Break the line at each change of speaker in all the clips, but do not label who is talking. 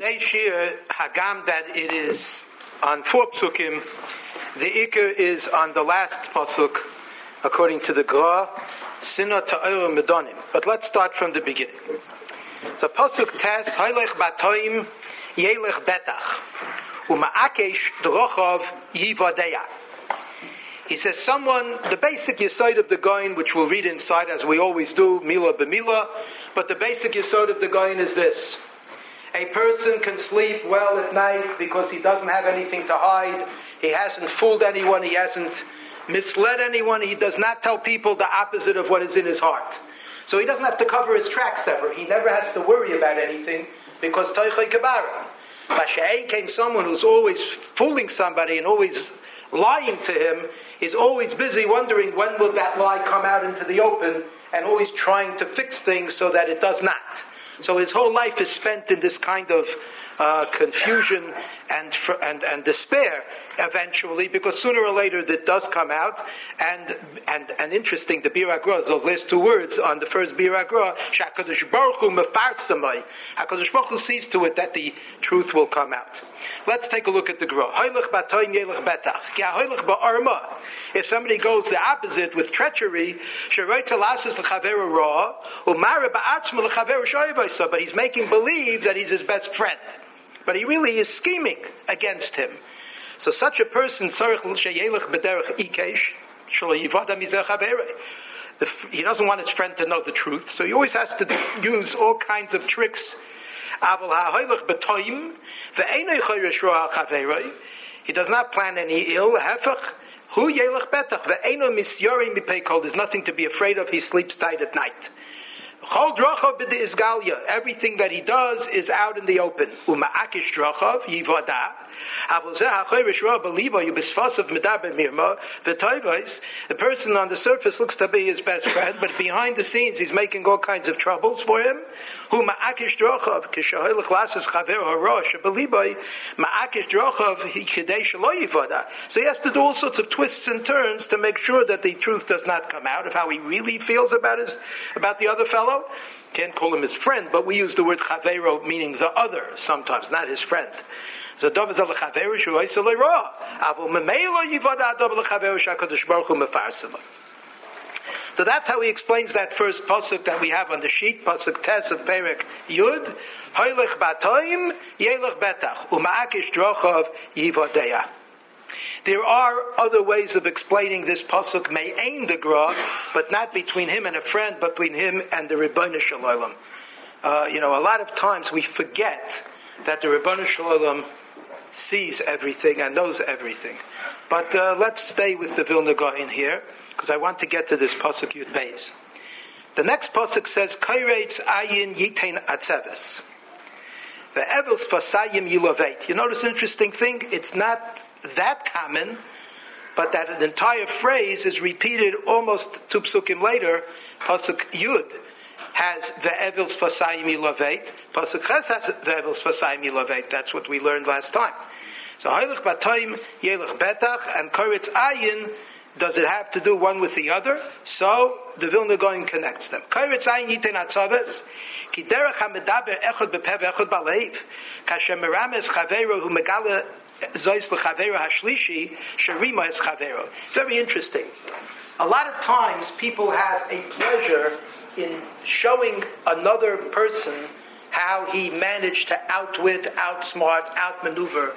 today's shir, Hagam, that it is on 4 psukim. The Iker is on the last pasuk, according to the Gra, Sina Ta'or Medonim. But let's start from the beginning. So pasuk tes, Haylech Batoim, Yelech Betach, Uma'akesh Drochov Yivadeya. He says the basic yesod of the Goyin, which we'll read inside as we always do, Mila b'Mila, but the basic yesod of the Goyin is this. A person can sleep well at night because he doesn't have anything to hide. He hasn't fooled anyone. He hasn't misled anyone. He does not tell people the opposite of what is in his heart. So he doesn't have to cover his tracks ever. He never has to worry about anything because Toichai Kabara. Basha'ei came someone who's always fooling somebody and always lying to him, is always busy wondering when will that lie come out into the open and always trying to fix things so that it does not. So his whole life is spent in this kind of confusion and despair eventually, because sooner or later that does come out. And interesting, the Bir Agra, those last 2 words on the first Bir Agra, Shakadosh Baruch Hu mefarsamai. HaKadosh Baruch Hu sees to it that the truth will come out. Let's take a look at the Gra. Haylech batoim yelech betach. Ki haylech ba'arma. If somebody goes the opposite with treachery, sheroitz alasis l'chaveru ra, umara ba'atzma l'chaveru shoyvaysa. But he's making believe that he's his best friend, but he really is scheming against him. So such a person, he doesn't want his friend to know the truth, so he always has to use all kinds of tricks. He does not plan any ill. There's nothing to be afraid of. He sleeps tight at night. Everything that he does is out in the open. The person on the surface looks to be his best friend, but behind the scenes he's making all kinds of troubles for him. So he has to do all sorts of twists and turns to make sure that the truth does not come out of how he really feels about the other fellow. Can't call him his friend, but we use the word chavero, meaning the other sometimes, not his friend. So that's how he explains that first pasuk that we have on the sheet, pasuk tes of Perek Yud. Haylech batoim yelech betach uma'akish drochav yivadeya. There are other ways of explaining this pasuk, me'ein the Gra, but not between him and a friend, but between him and the Ribono Shel Olam. A lot of times we forget that the Ribono Shel Olam sees everything and knows everything. But let's stay with the Vilna Gaon here, because I want to get to this pasuk Yud Beis. The next pasuk says, Kairetz ayin yitein atzeves. Ve'evels fasayim yilavet. You notice an interesting thing? It's not that common, but that an entire phrase is repeated almost 2 psukim later. Pasuk Yud has ve'evels fasayim yilavet. Pasuk Ches has ve'evels fasayim yilavet. That's what we learned last time. So haylech batoim yelech betach and koretz ayin. Does it have to do one with the other? So the Vilna Gaon connects them. Koretz ayin yitein atzaves ki derech hamedaber echad bepev echad balev kasher merames chaveru hu megala zois lechaveru hashlishi sherima es chaveru. Very interesting. A lot of times people have a pleasure in showing another person how he managed to outwit, outsmart, outmaneuver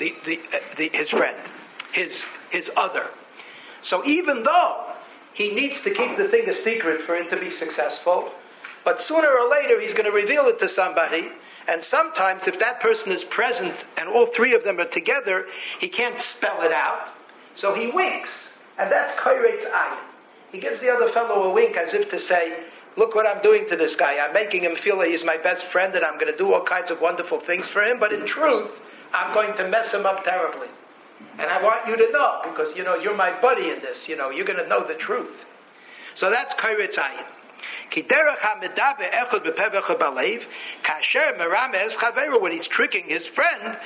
his friend, his other. So even though he needs to keep the thing a secret for him to be successful, but sooner or later he's going to reveal it to somebody, and sometimes if that person is present and all 3 of them are together, he can't spell it out, so he winks, and that's Kairetz Ayin. He gives the other fellow a wink as if to say, look what I'm doing to this guy. I'm making him feel that he's my best friend and I'm going to do all kinds of wonderful things for him, but in truth, I'm going to mess him up terribly. And I want you to know, because, you're my buddy in this, you're going to know the truth. So that's Kairetz Ayin. When he's tricking his friend,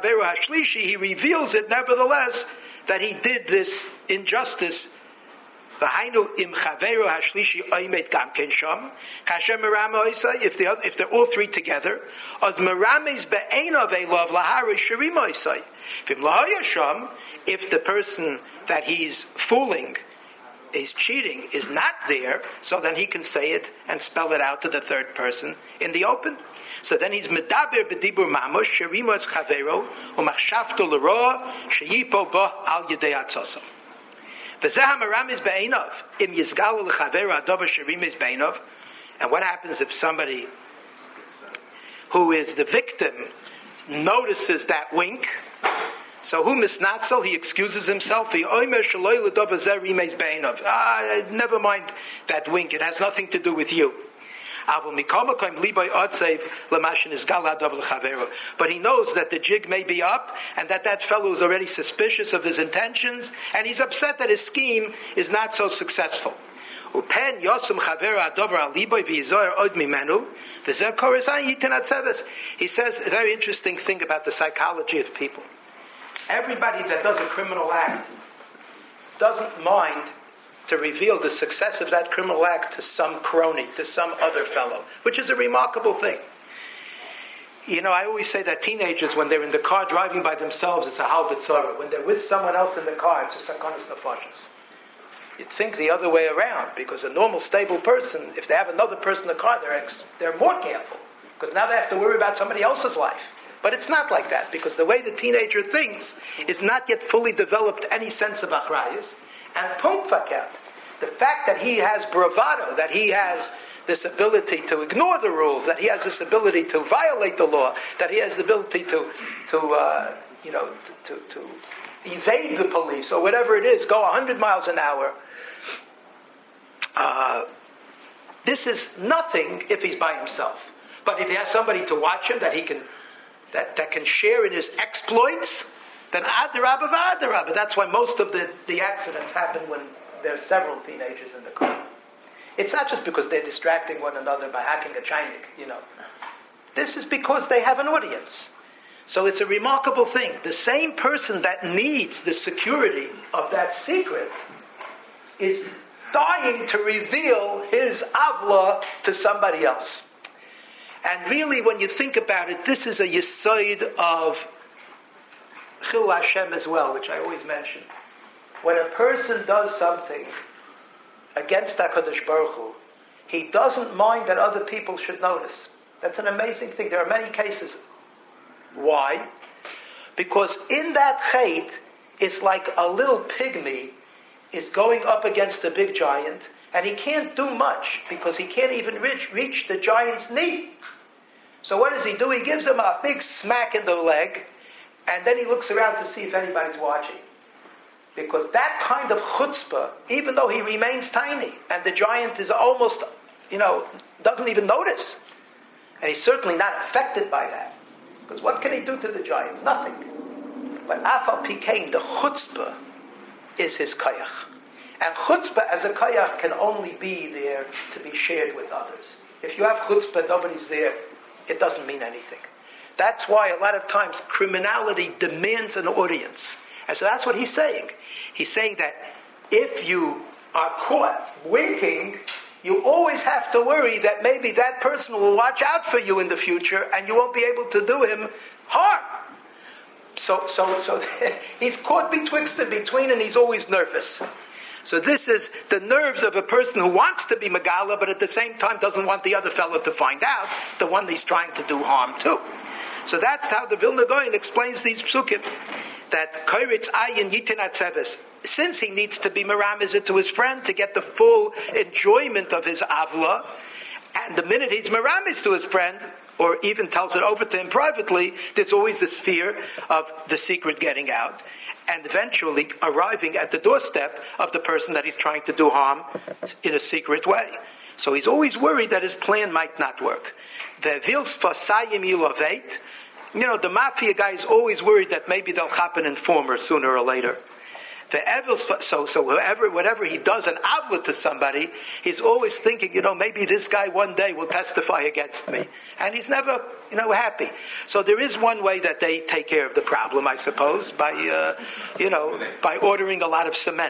he reveals it nevertheless that he did this injustice If they're all three together, if the person that he's fooling, is cheating, is not there, so then he can say it and spell it out to the third person in the open. So then he's medaber b'dibur mamush sherimo es chavero umachshavto l'roa sheyipo bo al yedei atzosam. V'zeh hamaram is be'enov im yizgal l'chavero adover sherim is be'enov. And what happens if somebody who is the victim notices that wink? So who misnatzel? He excuses himself. Never mind that wink. It has nothing to do with you. But he knows that the jig may be up and that fellow is already suspicious of his intentions, and he's upset that his scheme is not so successful. He says a very interesting thing about the psychology of people. Everybody that does a criminal act doesn't mind to reveal the success of that criminal act to some crony, to some other fellow, which is a remarkable thing. You know, I always say that teenagers, when they're in the car driving by themselves, it's a hal b'tzara. When they're with someone else in the car, it's a sakonis nefashos. You'd think the other way around, because a normal, stable person, if they have another person in the car, they're more careful, because now they have to worry about somebody else's life. But it's not like that, because the way the teenager thinks is not yet fully developed any sense of achrayus. And punkt fakat, the fact that he has bravado, that he has this ability to ignore the rules, that he has this ability to violate the law, that he has the ability to evade the police or whatever it is, go 100 miles an hour. This is nothing if he's by himself. But if he has somebody to watch him, that can share in his exploits, then adarabba v'adarabba. That's why most of the accidents happen when there's several teenagers in the car. It's not just because they're distracting one another by hacking a chainik, This is because they have an audience. So it's a remarkable thing. The same person that needs the security of that secret is dying to reveal his avla to somebody else. And really, when you think about it, this is a yesod of Chil Hashem as well, which I always mention. When a person does something against HaKadosh Baruch Hu, he doesn't mind that other people should notice. That's an amazing thing. There are many cases. Why? Because in that chait, it's like a little pygmy is going up against a big giant, and he can't do much because he can't even reach the giant's knee. So what does he do? He gives him a big smack in the leg, and then he looks around to see if anybody's watching. Because that kind of chutzpah, even though he remains tiny, and the giant is almost, doesn't even notice, and he's certainly not affected by that. Because what can he do to the giant? Nothing. But afal pikein, the chutzpah is his kayach. And chutzpah as a kayach can only be there to be shared with others. If you have chutzpah, nobody's there, it doesn't mean anything. That's why a lot of times criminality demands an audience. And so that's what he's saying. He's saying that if you are caught winking, you always have to worry that maybe that person will watch out for you in the future and you won't be able to do him harm. So he's caught betwixt and between, and he's always nervous. So this is the nerves of a person who wants to be Megala, but at the same time doesn't want the other fellow to find out, the one he's trying to do harm to. So that's how the Vilna Gaon explains these psukim, that Koiritz Ayin Yitin Atzeves, since he needs to be Meramizit to his friend to get the full enjoyment of his Avla, and the minute he's Meramiz to his friend, or even tells it over to him privately, there's always this fear of the secret getting out, and eventually arriving at the doorstep of the person that he's trying to do harm in a secret way. So he's always worried that his plan might not work. The mafia guy is always worried that maybe they'll chop an informer sooner or later. So whatever he does an avla to somebody, he's always thinking, maybe this guy one day will testify against me. And he's never, happy. So there is one way that they take care of the problem, I suppose, by ordering a lot of cement.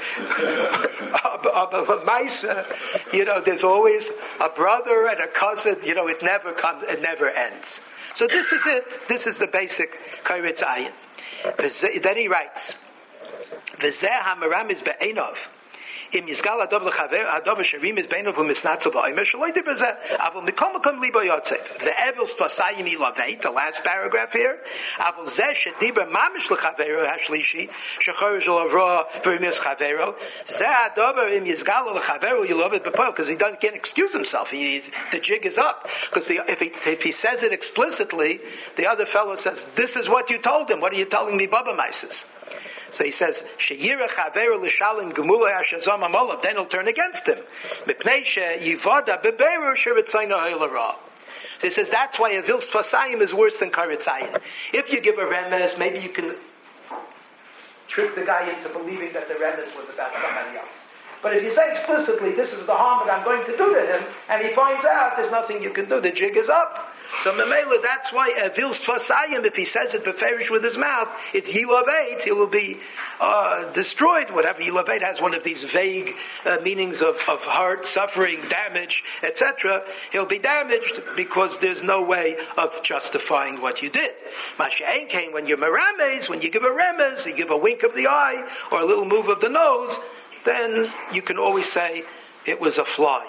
There's always a brother and a cousin, it never ends. So this is it. This is the basic Kairitz Ayin. Then he writes, V'zeh ha'meram is be'enov. Im yizgal adov l'chaver, sharim is be'enov u'misnatzel ba'omer, shaloi di b'zeh, avol mikom makom libo yotzeh. Ve'evil stvasayim ilaveit, the last paragraph here, avol zeh shediber mamish l'chavero ha'shlishi, shechorish l'avro v'rimis chavero, zeh adover im yizgal l'chavero, you love it b'poel, because he can't excuse himself. The jig is up. Because if he says it explicitly, the other fellow says, this is what you told him. What are you telling me, Baba Mises? So he says, "Sheyira chaveru l'shalim gemula hashazam amolav." Then he'll turn against him. Mipnei sheyivoda beberu sheritzayna ha'ilera. So he says that's why a vils tfasayim is worse than karitzayin. If you give a remes, maybe you can trick the guy into believing that the remes was about somebody else. But if you say explicitly, "This is the harm that I'm going to do to him," and he finds out there's nothing you can do, the jig is up. So Memela, that's why Vils Tfasayim, if he says it beferish with his mouth, it's Yilaveit, he will be destroyed. Whatever Yilaveit has one of these vague meanings of hurt, suffering, damage, etc. He'll be damaged because there's no way of justifying what you did. Masha'en came when you're merames, when you give a remez, you give a wink of the eye or a little move of the nose, then you can always say it was a fly,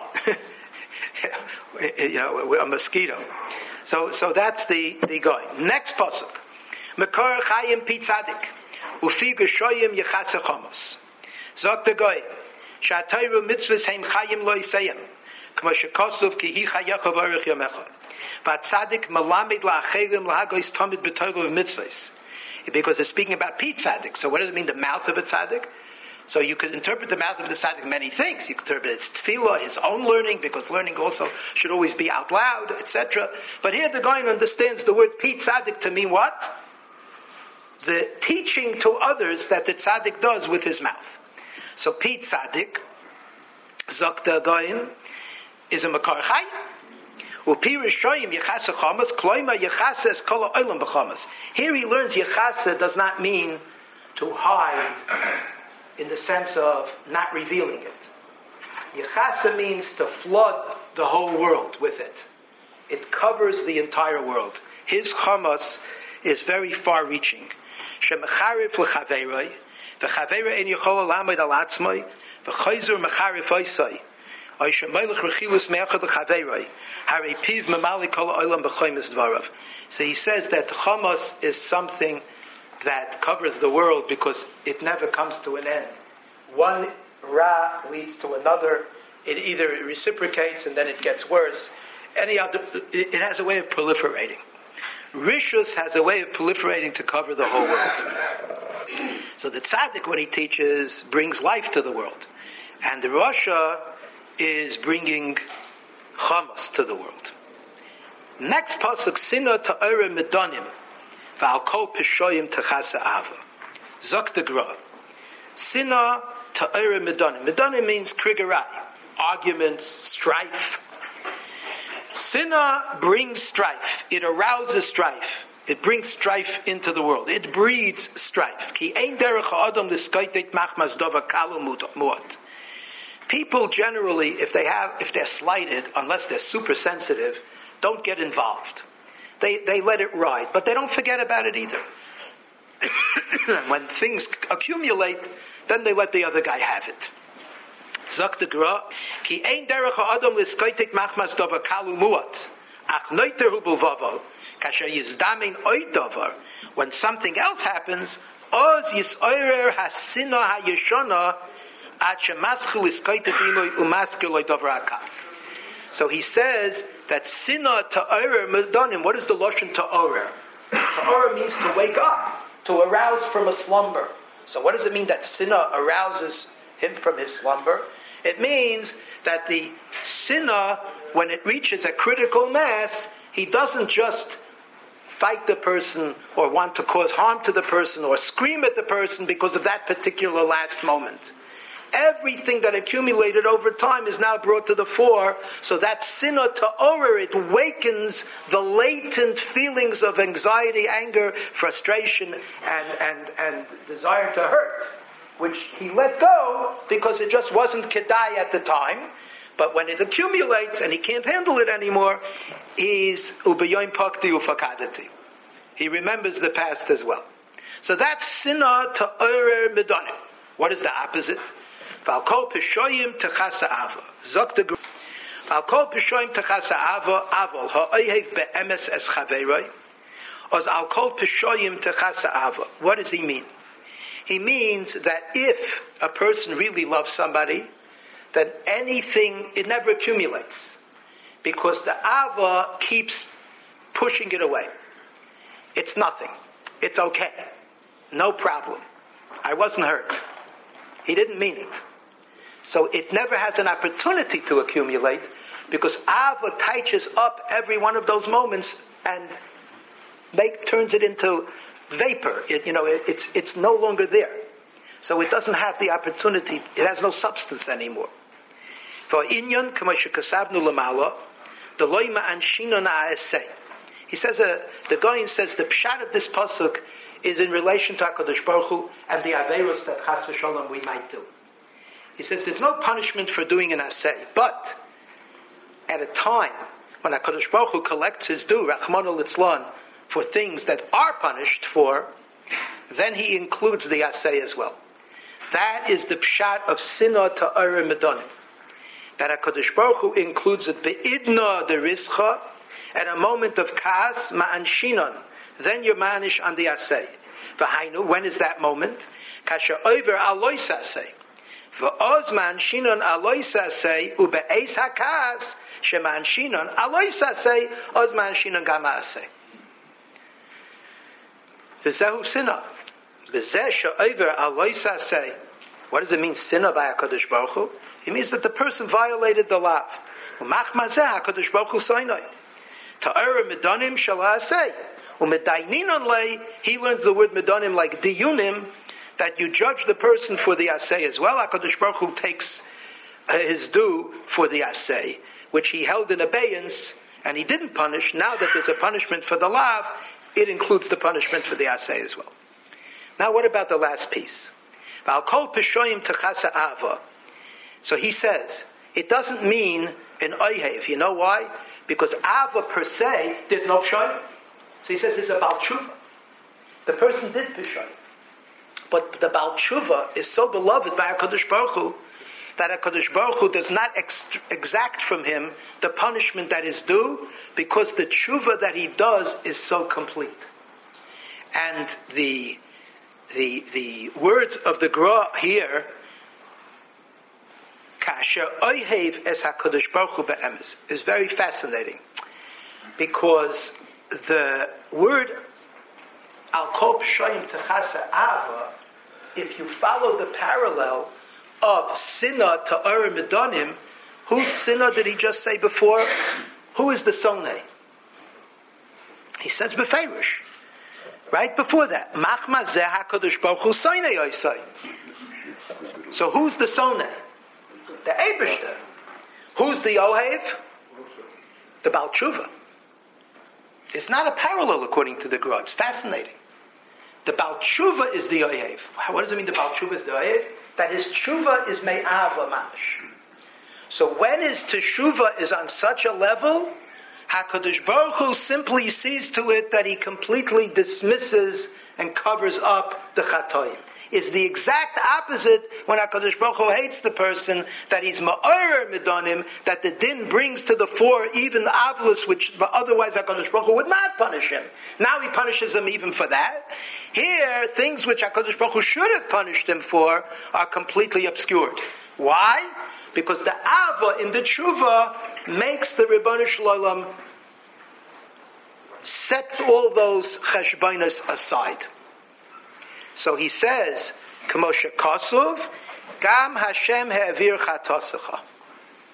a mosquito. So that's the going. Next pasuk. Mekor chayim pi tzadik. Ufi geshoyim yechase chomos. Zok the goy. Shatayru mitzvahs heim chayim lo yisayim. Kmo shekosov ki hi chayachav arich yamecha. Vatzadik malamid la'achelim la'hagois tamid b'togo mitzvahs. Because it's speaking about pi tzadik. So what does it mean, the mouth of a tzadik? So you could interpret the mouth of the tzaddik many things. You could interpret its tefillah, his own learning, because learning also should always be out loud, etc. But here the guy understands the word pi tzaddik to mean what? The teaching to others that the tzaddik does with his mouth. So pi tzaddik, zok the goyin, is a makar chay. Upi rishoyim yechase chamas, kloima yechase es kol ha'olam b'chamas. Here he learns yechase does not mean to hide, in the sense of not revealing it. Yechasa means to flood the whole world with it. It covers the entire world. His chamas is very far-reaching. Shemecharif l'chaveroi, v'chaveroi en yichol lamed al atzmoi, v'choyzer mecharif oisai, oy shemoylech rechilus me'achad l'chaveroi, harei piv memali kol olam b'choymes dvarav. So he says that the chamas is something that covers the world because it never comes to an end. One ra leads to another. It either reciprocates and then it gets worse. It has a way of proliferating. Rishus has a way of proliferating to cover the whole world. So the tzaddik, when he teaches, brings life to the world. And the Rasha is bringing chamas to the world. Next pasuk, Sina ta'ore medonim. V'al kol pishoyim techasa ava. Zok the gra. Sina ta'ore medonim. Medonim means krigarai. Arguments, strife. Sina brings strife. It arouses strife. It brings strife into the world. It breeds strife. Ki ein derech ha'adam l'skaitet machmas dava kalu muat. People generally, if they're slighted, unless they're super sensitive, don't get involved. They let it ride, but they don't forget about it either. When things accumulate, then they let the other guy have it. Zok the gra, ki ein derech ha'adam l'skaitet machmas dava kalu muat. Ach noiter hu b'lvavo, kasher yizdamin oid davar. When something else happens, oz yisoirer hasina ha'yeshona at shemaschil l'skaitet imoi umaskir loy davar ha'kal. So he says that sina ta'orer medonim. What is the lashon ta'orer? Ta'orer means to wake up, to arouse from a slumber. So what does it mean that sina arouses him from his slumber? It means that the sina, when it reaches a critical mass, he doesn't just fight the person or want to cause harm to the person or scream at the person because of that particular last moment. Everything that accumulated over time is now brought to the fore, so that sinah ta'orer, it wakens the latent feelings of anxiety, anger, frustration, and desire to hurt, which he let go because it just wasn't kedai at the time. But when it accumulates and he can't handle it anymore, he's ubeyoim pakti ufakadati. He remembers the past as well. So that's sinah ta'orer medonim. What is the opposite? Valkol pishoyim techasa ava. Zok the Valkol pishoyim techasa ava avol ha'oyev be'emes es chaveroi. Oz alkol pishoyim techasa ava. What does he mean? He means that if a person really loves somebody, then anything, it never accumulates. Because the ava keeps pushing it away. It's nothing. It's okay. No problem. I wasn't hurt. He didn't mean it. So it never has an opportunity to accumulate because Ava touches up every one of those moments and turns it into vapor. It's no longer there. So it doesn't have the opportunity. It has no substance anymore. For inyan k'moshe kasavnu lamala, the loyma anshinon ha'aseh. He says, the Goyin says the pshat of this pasuk is in relation to HaKadosh Baruch Hu and the averos that chas v'sholom we might do. He says there's no punishment for doing an aseh, but at a time when HaKadosh Baruch Hu collects his due, Rachmana litzlan, for things that are punished for, then he includes the aseh as well. That is the pshat of sinah ta'oreh medonim. That HaKadosh Baruch Hu includes it be'idna derischa, at a moment of kas ma'anshinon, then you're manish on the aseh. V'hainu, when is that moment? Kasher over alois aseh. V'oz ma'anshinon alois aseh, ube'eis hakas, shema'anshinon alois aseh, oz ma'anshinon gama aseh. V'zehu sinah. V'zeh she'over alois aseh. What does it mean, sinah by HaKadosh Baruch Hu? It means that the person violated the law. U'machmazeh HaKadosh Baruch Hu soinoi. Ta'oreh medonim shala'aseh. U'medayninon lei, he learns the word medonim like diyunim, that you judge the person for the aseh as well. HaKadosh Baruch Hu takes his due for the aseh, which he held in abeyance, and he didn't punish. Now that there's a punishment for the lav, it includes the punishment for the aseh as well. Now what about the last piece? Valkol pishoyim techasa ava. So he says, it doesn't mean an oyhev. You know why? Because ava per se, there's no pshoyim. So he says it's a Baal Tshuva. The person did pshoyim. But the Baal Tshuva is so beloved by HaKadosh Baruch Hu that HaKadosh Baruch Hu does not exact from him the punishment that is due, because the tshuva that he does is so complete. And the words of the Gra here, Kasher Oyhev es HaKadosh Baruch Hu be'emes, is very fascinating, because the word Al Kol P'shoyim Techasa Ava, if you follow the parallel of Sinah Ta'oreh Medonim, whose Sinah did he just say before? Who is the Soneh? He says Beferish. Right before that, Machma Zeh HaKadosh Baruch Hu Soneh Yosai. So who's the Soneh? The Eibishter. Who's the Ohev? The Baal Tshuva. It's not a parallel according to the Gra. It's fascinating. The Baal Tshuva is the Ohev. What does it mean the Baal Tshuva is the Ohev? That his Tshuva is Me'ava Mamash. So when his Teshuvah is on such a level, HaKadosh Baruch Hu simply sees to it that he completely dismisses and covers up the Chatoim. It's the exact opposite when HaKadosh Baruch Hu hates the person, that he's Ma'orer Medonim, that the din brings to the fore even the Avlus, which otherwise HaKadosh Baruch Hu would not punish him. Now he punishes him even for that. Here, things which HaKadosh Baruch Hu should have punished him for are completely obscured. Why? Because the Ava in the Tshuva makes the Ribono Shel Olam set all those cheshbonos aside. So he says, K'moshe Kasuv, Gam Hashem Ha'avir Chatosecha.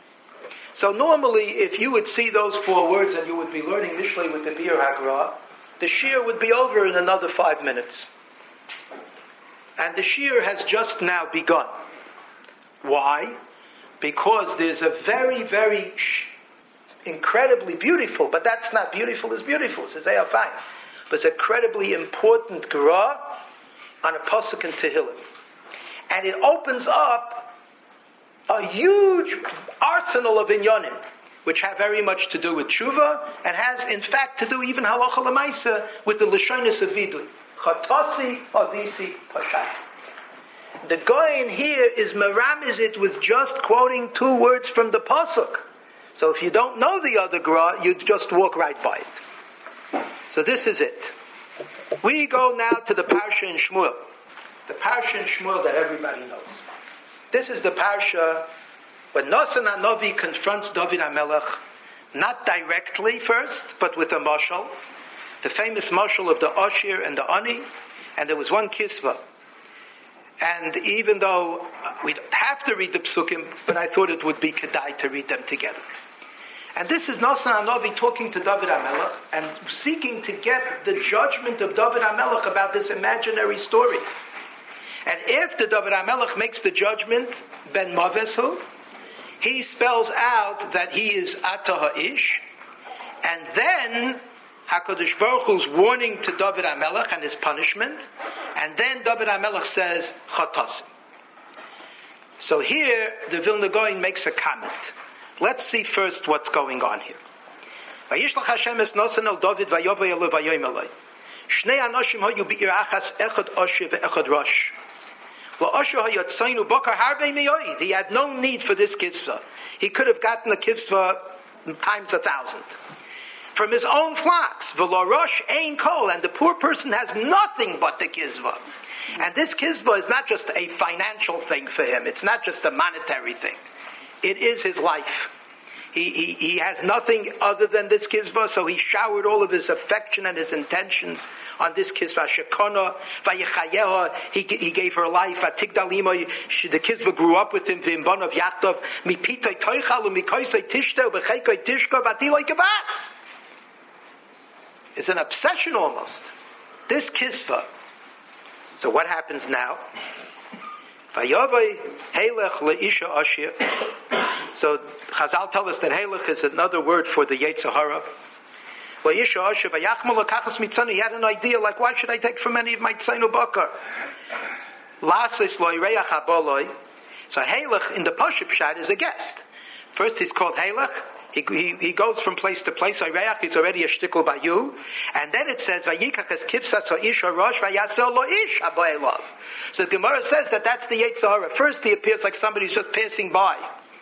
So normally, if you would see those four words and you would be learning Mishlei with the Bir HaGra, the shiur would be over in another 5 minutes. And the shiur has just now begun. Why? Because there's a very, very incredibly beautiful, but that's not beautiful as beautiful, says Eya Fine. But it's an incredibly important gra on a pasuk in Tehillim. And it opens up a huge arsenal of inyanim, which have very much to do with tshuva, and has, in fact, to do even halacha l'maisa with the lashonis of vidui. Chatasi, avisi, pashat. The Goyen here is meramiz it with just quoting 2 words from the pasuk. So if you don't know the other gra, you just walk right by it. So this is it. We go now to the parsha in Shmuel. The parsha in Shmuel that everybody knows. This is the parsha when Nasan HaNavi confronts David HaMelech, not directly first, but with a mashal. The famous mashal of the Oshir and the Ani. And there was one kisva. And even though we'd have to read the psukim, but I thought it would be kedai to read them together. And this is Nasan HaNavi talking to David HaMelech and seeking to get the judgment of David HaMelech about this imaginary story. And after David HaMelech makes the judgment, Ben Mavesu, he spells out that he is Ata Ha'ish, and then HaKadosh Baruch Hu's warning to David HaMelech and his punishment, and then David HaMelech says Chatasi. So here the Vilna Gaon makes a comment. Let's see first what's going on here. Vayishlach Hashem es Nasan el David vayovay elu vayoym eloi. Shnei anoshim hayu be'ir achas echad Oshir ve'echad Rosh. La'Oshir hayatzaynu bakar harbei miyoid. He had no need for this kitzvah. He could have gotten the kitzvah times 1,000 from his own flocks. V'lo Rosh ein kol, and the poor person has nothing but the kitzvah. And this kitzvah is not just a financial thing for him. It's not just a monetary thing. It is his life. He has nothing other than this kitzvah, so he showered all of his affection and his intentions on this kitzvah. Shekona, vayechayeha, he gave her life. Atigdalima, the kitzvah grew up with him. V'imbanav yachtov, mipitay toichal, umikoisay tishteo, b'cheikoy tishko, v'atiloi kebas. It's an obsession almost. This kitzvah. So what happens now? Vayovay helech leisha ashir. So Chazal tell us that helech is another word for the Yetzer Hara. Leisha ashir vayachmal lekachas mitzanu. He had an idea like, why should I take from any of my tzaynu bakar? Lasis loireach haboloi. So helech in the Pashup Pshat is a guest. First he's called helech. He goes from place to place. Oireach is already a shtickle by you. And then it says, Vayikach es kipsas ha'ish ha'rosh vayasel lo ish ha'bo'elav. So the Gemara says that that's the Yetzer Hara. First he appears like somebody's just passing by.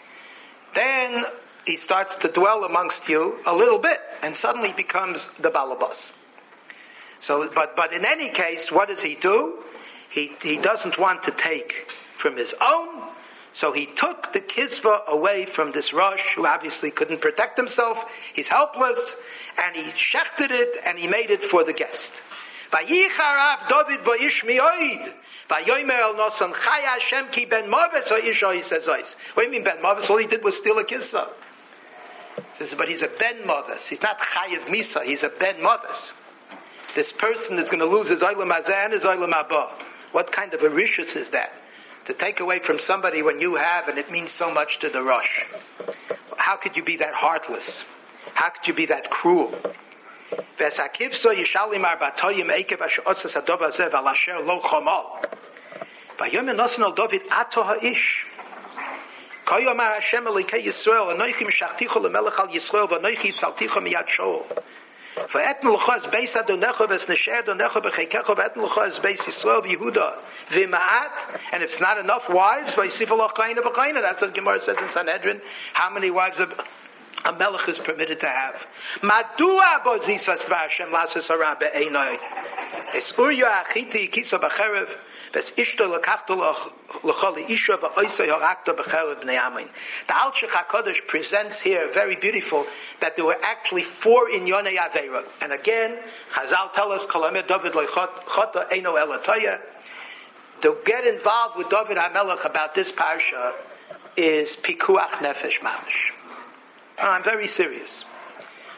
Then he starts to dwell amongst you a little bit, and suddenly becomes the balabas. So, but in any case, what does he do? He doesn't want to take from his own. So he took the kitzvah away from this Rosh, who obviously couldn't protect himself. He's helpless, and he shechted it, and he made it for the guest. Vayicharav David ba'ish mi'oid. Vayomer el nosan chaya Hashem ki ben maves ha'isha, he says. What do you mean ben maves? All he did was steal a kitzvah. He says, but he's a ben maves. He's not chayiv misa. He's a ben maves. This person is going to lose his olam hazeh and his olam haba. What kind of a rishus is that? To take away from somebody when you have, and it means so much to the Rosh. How could you be that heartless? How could you be that cruel? V'esakivso yishalim arbatoyim ekev asher osas hadov hazeh v'al asher lo chomal. Vayomer nosan al David ato ha'ish. Koyomar Hashem Elikei Yisrael anoichi mishachticho lemelech al Yisrael v'anoichi tzalticho miyad Shaul. V'etnu l'cha es beis Adonecha v'esnesheh Adonecha b'cheikecha v'etnu l'cha es beis Yisrael v'Yehuda v'ma'at, and if it's not enough wives, v'yisifu lo chayna b'chayna. That's what Gemara says in Sanhedrin. How many wives a melech is permitted to have? Madua bozisas v'Hashem lasis hara be'einoi. Es urya achiti kisa b'cherev v'es ishto lekachto l'choli isha v'oisei harakto b'cherev b'nei amin. The Alshich HaKadosh presents here, very beautiful, that there were actually 4 inyonei aveira. And again, Chazal tell us, Kolamer David lo'chota eino elatoya. To get involved with David HaMelech about this parsha is pikuach nefesh mamish. I'm very serious.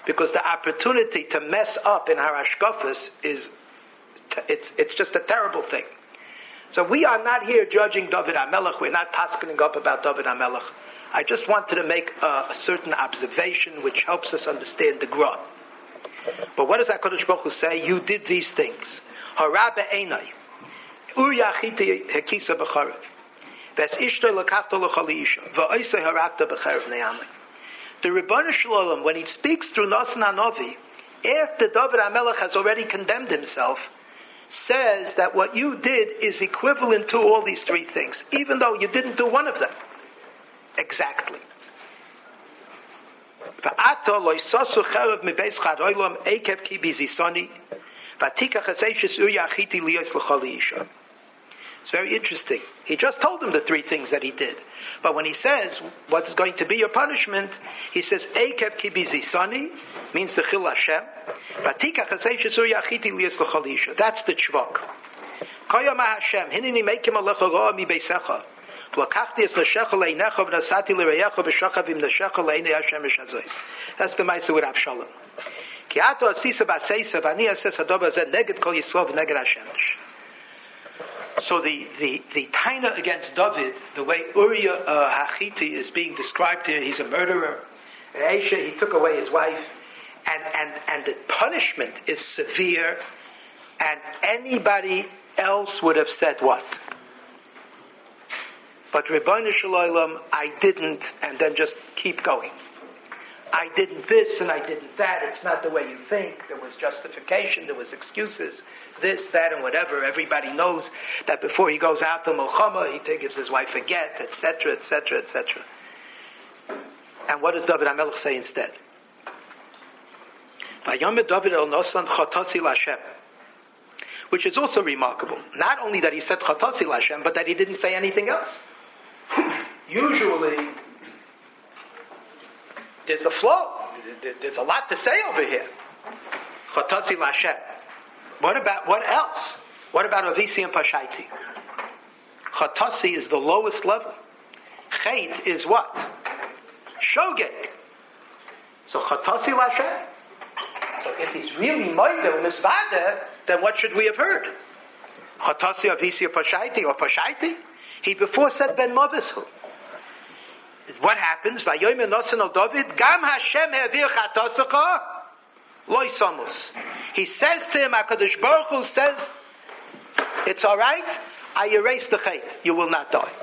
because the opportunity to mess up in our hashkafas it's just a terrible thing. So we are not here judging David HaMelech. We're not paskening up about David HaMelech. I just wanted to make a certain observation which helps us understand the Gra. But what does HaKadosh Baruch Hu say? You did these things. Hara be'enai. Ur yachiti hekisa b'charev. Ves ishtoi lakachta l'chali isha. V'oisei harapta b'charev ne'amai. The Rebbeinu Shalom, when he speaks through Nasan HaNavi, after David HaMelech has already condemned himself, says that what you did is equivalent to all these three things, even though you didn't do one of them. Exactly. It's very interesting. He just told him the three things that he did. But when he says, what is going to be your punishment, he says, Ekev ki bizisani, means the Chil Hashem. That's the Shvok. Koyama Hashem, hinini mekim alecha roa mi beisecha. That's the Maisa with Avshalom. So the Taina against David, the way Uriah Hachiti is being described here, he's a murderer. Aisha, he took away his wife, and the punishment is severe, and anybody else would have said what? But Rebbeinu Shalom, I didn't, and then just keep going. I didn't this and I didn't that. It's not the way you think. There was justification, there was excuses, this, that, and whatever. Everybody knows that before he goes out to Milchama, he gives his wife a get, etc., etc., etc. And what does David HaMelech say instead? Vayomer David el Nosan Chotasi Lashem, which is also remarkable. Not only that he said Chotasi Lashem, but that he didn't say anything else. Usually, there's a flow. There's a lot to say over here. Chotasi Lashem. What else? What about Avisi and Pashaiti? Chotasi is the lowest level. Chait is what? Shogeg. So Chotasi Lashem. So if he's really Moidel Misvada, then what should we have heard? Chotasi Avisi or Pashaiti? He before said Ben Movishu. What happens? Vayomer Nosan al David, Gam Hashem hevir chatosecha loy samus. He says to him, HaKadosh Baruch Hu says, it's all right, I erase the chait, you will not die.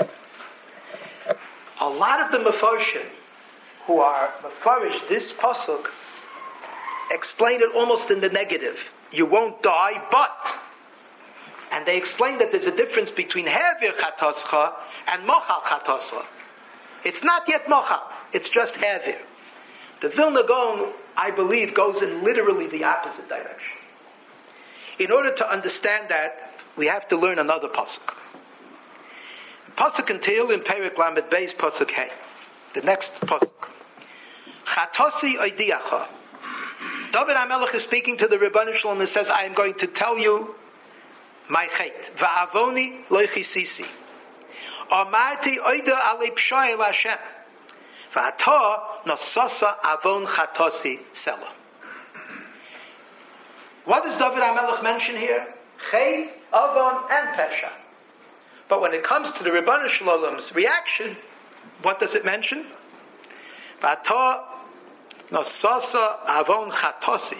A lot of the Mefarshim who are Mefarish this pasuk explain it almost in the negative. You won't die, but. And they explain that there's a difference between hevir chatoscha and mochal chatoscha. It's not yet mochal, it's just hevir. The Vilna Gaon, I believe, goes in literally the opposite direction. In order to understand that, we have to learn another pasuk. Pasuk in Tehillim, Perek Lamed Beis, pasuk Hey. The next pasuk. Chatosi oidiacha. David HaMelech is speaking to the Rebbeinu Shalom and says, I am going to tell you my chait. Va'avoni lo chisisi. Amarti oida alei pshai el Hashem. Va'ata nosasa avon chatosi sela. What does David HaMelech mention here? Chait, avon, and pesha. But when it comes to the Rebbeinu Shalom's reaction, what does it mention? Va'ata nosasa avon chatosi.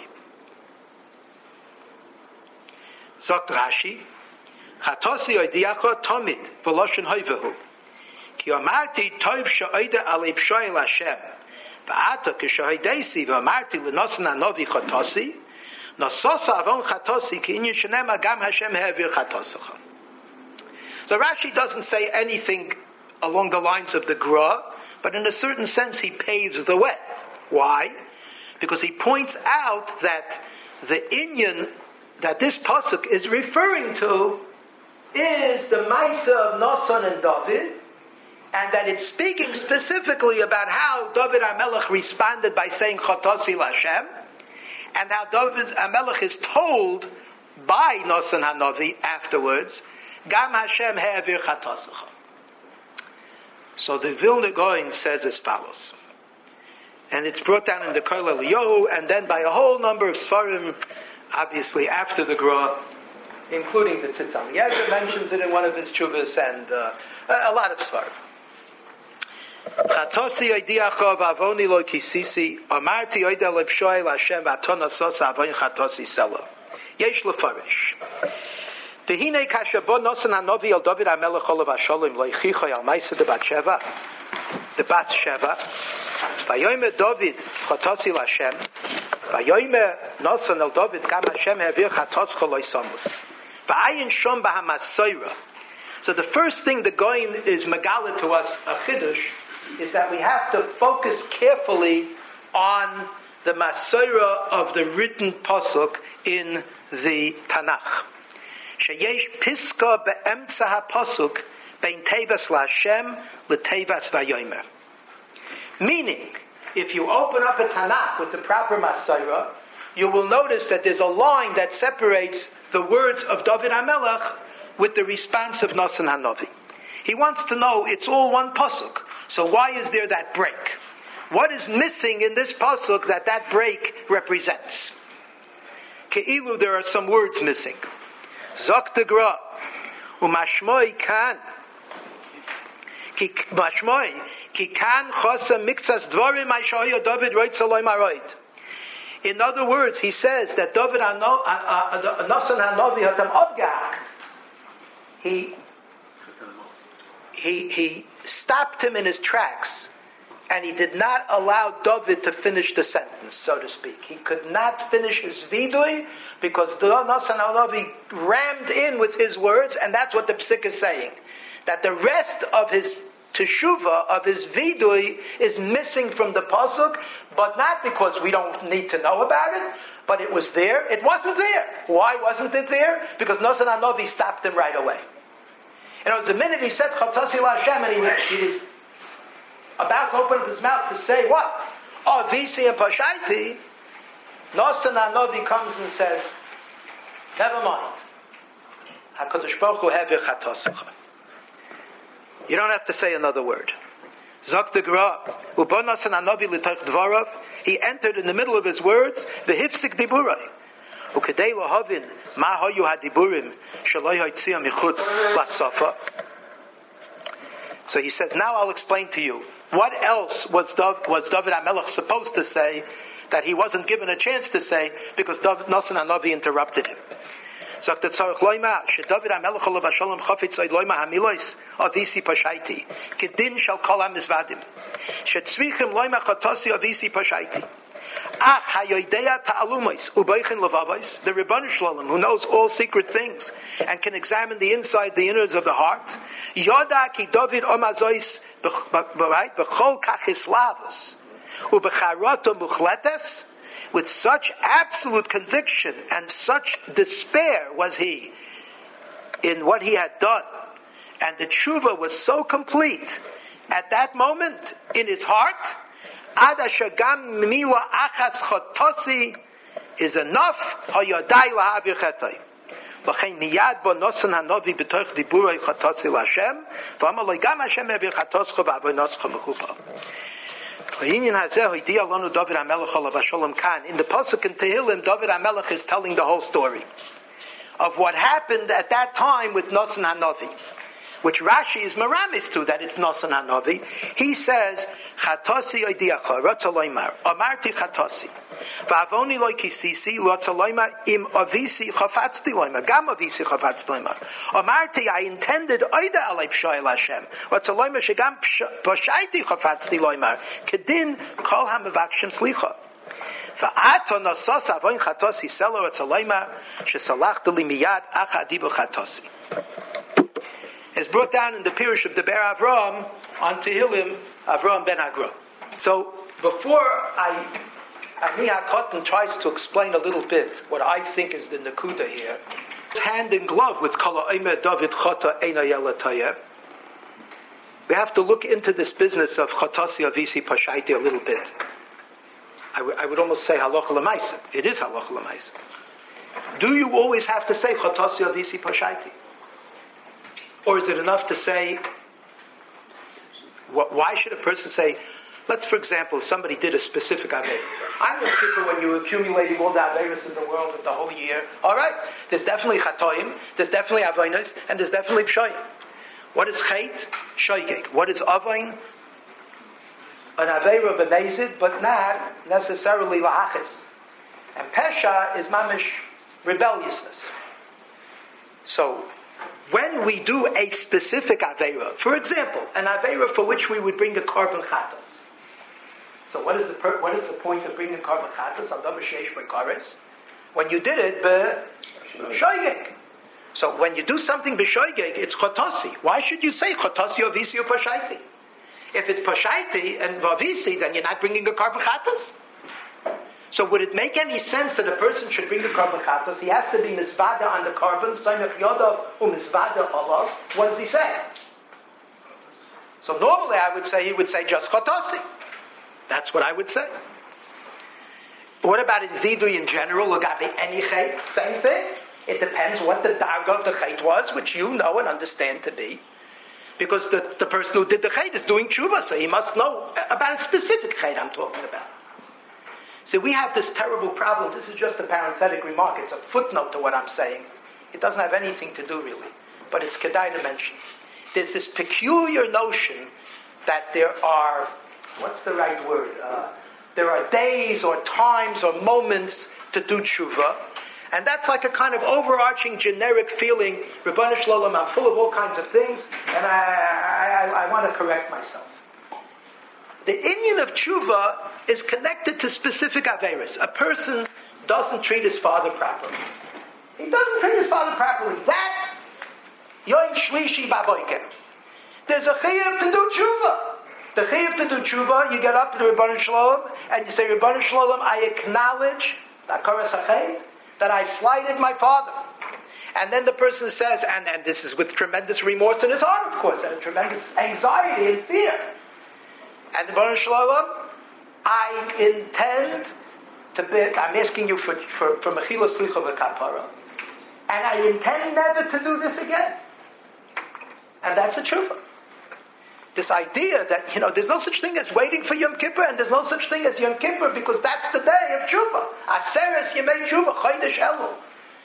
Zot Rashi, Chatosi oidiacha tomid v'loshen hoivehu. Ki amarti tov she'oida alei pshoy Hashem. V'ata k'shohidesi v'amarti l'nosan hanovi chatosi. Nososa avon chatosi ki inyan shenema gam Hashem he'avir chatosecha. So Rashi doesn't say anything along the lines of the Gra, but in a certain sense he paves the way. Why? Because he points out that the inyan that this pasuk is referring to is the Maisa of Nosan and David, and that it's speaking specifically about how David HaMelech responded by saying Chotasi Lashem, and how David HaMelech is told by Nosan HaNavi afterwards, Gam Hashem he'avir chatosecha. So the Vilna Gaon says as follows. And it's brought down in the Kol Eliyahu, and then by a whole number of Sfarim, obviously after the Gra, including the Tzitz Eliezer mentions it in one of his Chuvas, and a lot of Sfarim. Chatosi oidiacho v'avoni lo kisisi, amarti oida lepshoy l'Hashem v'atona sosa avoin chatosi selo. Yesh lefarish. Tehine kashabon nosan hanovi el David HaMelech olav hasholem loichicho al ma'aseh de bat Sheva, the bat Sheva. Vayomer David chatosi l'Hashem, vayomer nosan el David gam Hashem hevir chatoscho loisamus. V'ayin shom b'hamasoira. So the first thing the Goyin is megala to us, a chiddush, is that we have to focus carefully on the Masorah of the written pasuk in the Tanakh. Sheyesh piska be'emtza ha'pasuk bein tevas la'Hashem l'tevas v'yomer. Meaning, if you open up a Tanakh with the proper Masorah, you will notice that there's a line that separates the words of David HaMelech with the response of Nosan HaNovi. He wants to know it's all one pasuk. So why is there that break? What is missing in this pasuk that break represents? Ke'ilu, there are some words missing. Zok de gra, umashmoi kan, mashmoi, ki kan chosa miktsas dvarim aishayo David roit saloi maroit. In other words, he says that David Nosan HaNovi hatam obgakt. He stopped him in his tracks, and he did not allow David to finish the sentence, so to speak. He could not finish his vidui because Nosan HaNovi rammed in with his words, and that's what the psik is saying. That the rest of his teshuvah, of his vidui, is missing from the pasuk, but not because we don't need to know about it, but it was there. It wasn't there. Why wasn't it there? Because Nosan HaNovi stopped him right away. And it was the minute he said Chatzasi LaHashem, and he was about to open up his mouth to say what? Oh, Visi and Pashaiti. Nosan HaNovi comes and says, never mind. HaKadosh Baruch Hu hevir chatosecha. You don't have to say another word. Zok de gra, ubo Nosan HaNovi l'toich dvarav. He entered in the middle of his words, v'hifsik diburai. Ukedei lohavin ma hoyu hadiburim shaloi hoitzia michutz lasafa. So he says, now I'll explain to you. What else was David HaMelech supposed to say that he wasn't given a chance to say because Nosan HaNovi interrupted him? So the tzarich loima sheDavid HaMelech olav hasholem chafetz loima hamilos avisi pashaiti kedin shel kol hamizvadim shetzrichim loima chatosi avisi pashaiti. Ach hayodeya ta'alumos ubeichin levavos, the Ribbon Shalom, who knows all secret things and can examine the inside, the innards of the heart. Yoda ki David omazois b'chol kachis lavos ubecharoto muchletes. With such absolute conviction and such despair was he in what he had done, and the tshuva was so complete at that moment in his heart. Ada shagam mila achas chotosi is enough. Hayadai lahavir chetay. V'chein miyad bo Nosan HaNovi b'toich diburei chotosi l'Hashem v'amaloi gam Hashem hevir chatoscha v'avonoscha mechupa. In the pasuk in Tehillim, David HaMelech is telling the whole story of what happened at that time with Nosan HaNovi, which Rashi is meramis to, that it's Nosan HaNovi. He says, Chatosi oidiacha, rotzaloimar, amarti chatosi, va'avoni loy kisisi, rotzaloimar, im avisi chafatzti loimar, gam avisi chafatzti loimar. Amarti, I intended oida alei pshoy Hashem, rotzaloimar shegam poshaiti chafatzti loimar, kedin kol hamevakshim slicha. Va'ato nosos avoin chatosi selo rotzaloimar, shesalachta li miyad acha adibu chatosi. Is brought down in the Pirush of the Ber Avram on Tehillim, Avram ben Agra. So before Ani HaKotan tries to explain a little bit what I think is the Nakuda here, hand in glove with Kol Ha'omer David Chota Eina Yelatayeh, we have to look into this business of Chotasi Avisi Pashaiti a little bit. I would almost say Halacha L'Maisa. It is Halacha L'Maisa. Do you always have to say Chotasi Avisi Pashaiti? Or is it enough to say, why should a person say, Let's, for example, somebody did a specific Aveira. I'm Yom Kippur when you're accumulating all the Aveiras in the world of the whole year. All right, there's definitely Chatoim, there's definitely Avoinos, and there's definitely Pshayim. What is Chait? Shoygeg. What is Avoin? An Aveira b'mezid, but not necessarily Lahachis. And Pesha is Mamish rebelliousness. So, when we do a specific Aveira, for example, an Aveira for which we would bring a Korban Chatas. So what is the point of bringing Korban Chatas? Al Davar Sheish B'Kares. When you did it, B'Shoygeg. So when you do something B'Shoygeg, it's Chotasi. Why should you say Chotasi or Visi or Pashaiti? If it's Pashaiti and Vavisi, then you're not bringing a Korban Chatas. So would it make any sense that a person should bring the Korban Chatas? He has to be Mizvada on the Korban, Saimach Yodav, Mizvada Olav. What does he say? So normally he would say just Chotasi. That's what I would say. What about in Vidui in general? Logabi any Chait? Same thing. It depends what the Darga of the Chait was, which you know and understand to be. Because the person who did the Chait is doing Tshuva, so he must know about a specific Chait I'm talking about. So we have this terrible problem. This is just a parenthetic remark. It's a footnote to what I'm saying. It doesn't have anything to do really. But it's Kedai to mention. There's this peculiar notion that there are, what's the right word? There are days or times or moments to do tshuva. And that's like a kind of overarching generic feeling. Ribbon Shalom, I'm full of all kinds of things. And I want to correct myself. The inyan of tshuva is connected to specific averis. A person doesn't treat his father properly. He doesn't treat his father properly. That, Yom Shlishi Baboiker. There's a chiyuv to do tshuva. The chiyuv to do tshuva, you get up to Ribbon Shalom, and you say, Ribbon Shalom, I acknowledge that I slighted my father. And then the person says, and this is with tremendous remorse in his heart, of course, and tremendous anxiety and fear. And the Baruch Shalom, I intend to be, I'm asking you for Mechila Slicha V'Kapara, and I intend never to do this again. And that's a tshuva. This idea that, there's no such thing as waiting for Yom Kippur, and there's no such thing as Yom Kippur, because that's the day of tshuva. Aseres Yemei Tshuva, Chodesh Elul.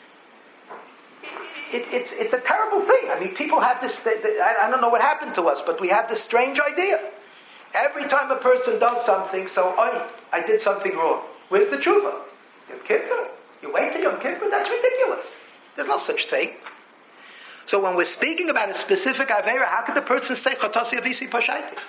It's a terrible thing. I mean, people have this, I don't know what happened to us, but we have this strange idea. Every time a person does something, I did something wrong. Where's the tshuva? Yom Kippur? You wait till Yom Kippur? That's ridiculous. There's no such thing. So when we're speaking about a specific Aveira, how could the person say Chotasi Avisi Pashaiti?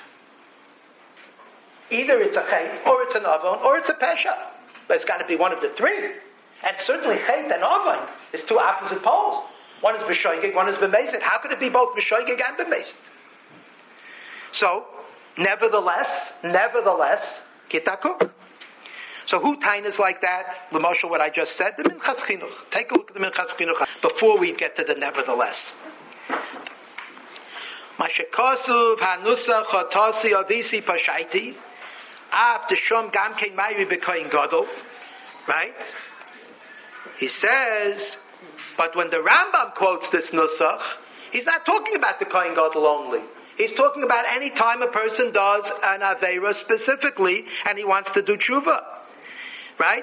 Either it's a Chait, or it's an Avon, or it's a Pesha. But it's got to be one of the three. And certainly Chait and Avon is two opposite poles. One is B'Shoygeg, one is B'Mezid. How could it be both B'Shoygeg and B'Mezid? So, nevertheless, Kitakuk. So who tainas like that? L'moshel, what I just said, the Minchas Chinuch. Take a look at the Minchas Chinuch before we get to the nevertheless. Mashekasuv hanusa chotasi avisi pashaiti af deshom gam kein mayri b'koyin gadol. Right? He says, but when the Rambam quotes this nusach, he's not talking about the koyin gadol only. He's talking about any time a person does an aveira specifically, and he wants to do tshuva. Right?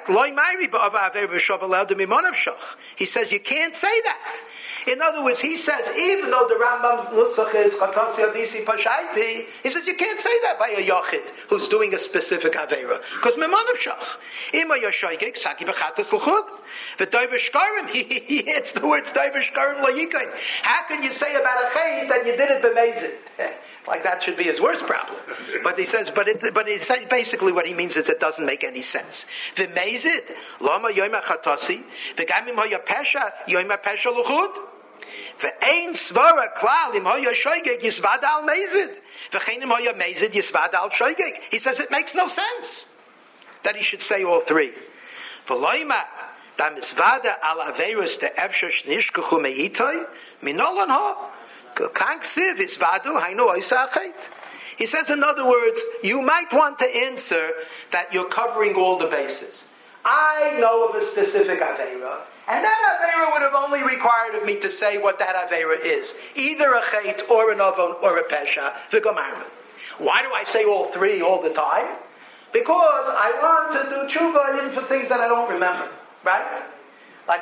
He says you can't say that. In other words, he says even though the Rambam's nusach is Chatasi Avisi Pashaiti, he says you can't say that by a Yochid who's doing a specific Aveira. Because Mimanav Shach. Ima Yoshoygeg Saki B'Chatas L'chud. V'Doiver Shkarim, he hits the words Doiver Shkarim L'Yikain. How can you say about a Chayit that you did it B'Mezid? Like that should be his worst problem. But he says, but basically what he means is it doesn't make any sense. V'Mezid, Lama Yoima Chatasi, V'Gamim Hoya Pesha, Yoima Pesha L'chud. Ve'ein svara klal im hoya shoygeg yisvad al mezid. Ve'chenim hoya mezid yisvad al shoygeg. He says it makes no sense that he should say all three. V'loima da misvada al aveirus de efshosh nishkuchu meitoi minolan ha kank siv yisvadu hainu oisa achet. He says, in other words, you might want to answer that you're covering all the bases. I know of a specific aveira, and that aveira would have only required of me to say what that aveira is. Either a chait, or an avon, or a pesha, v'gomarnu. Why do I say all three all the time? Because I want to do tshuva even for things that I don't remember, right? Like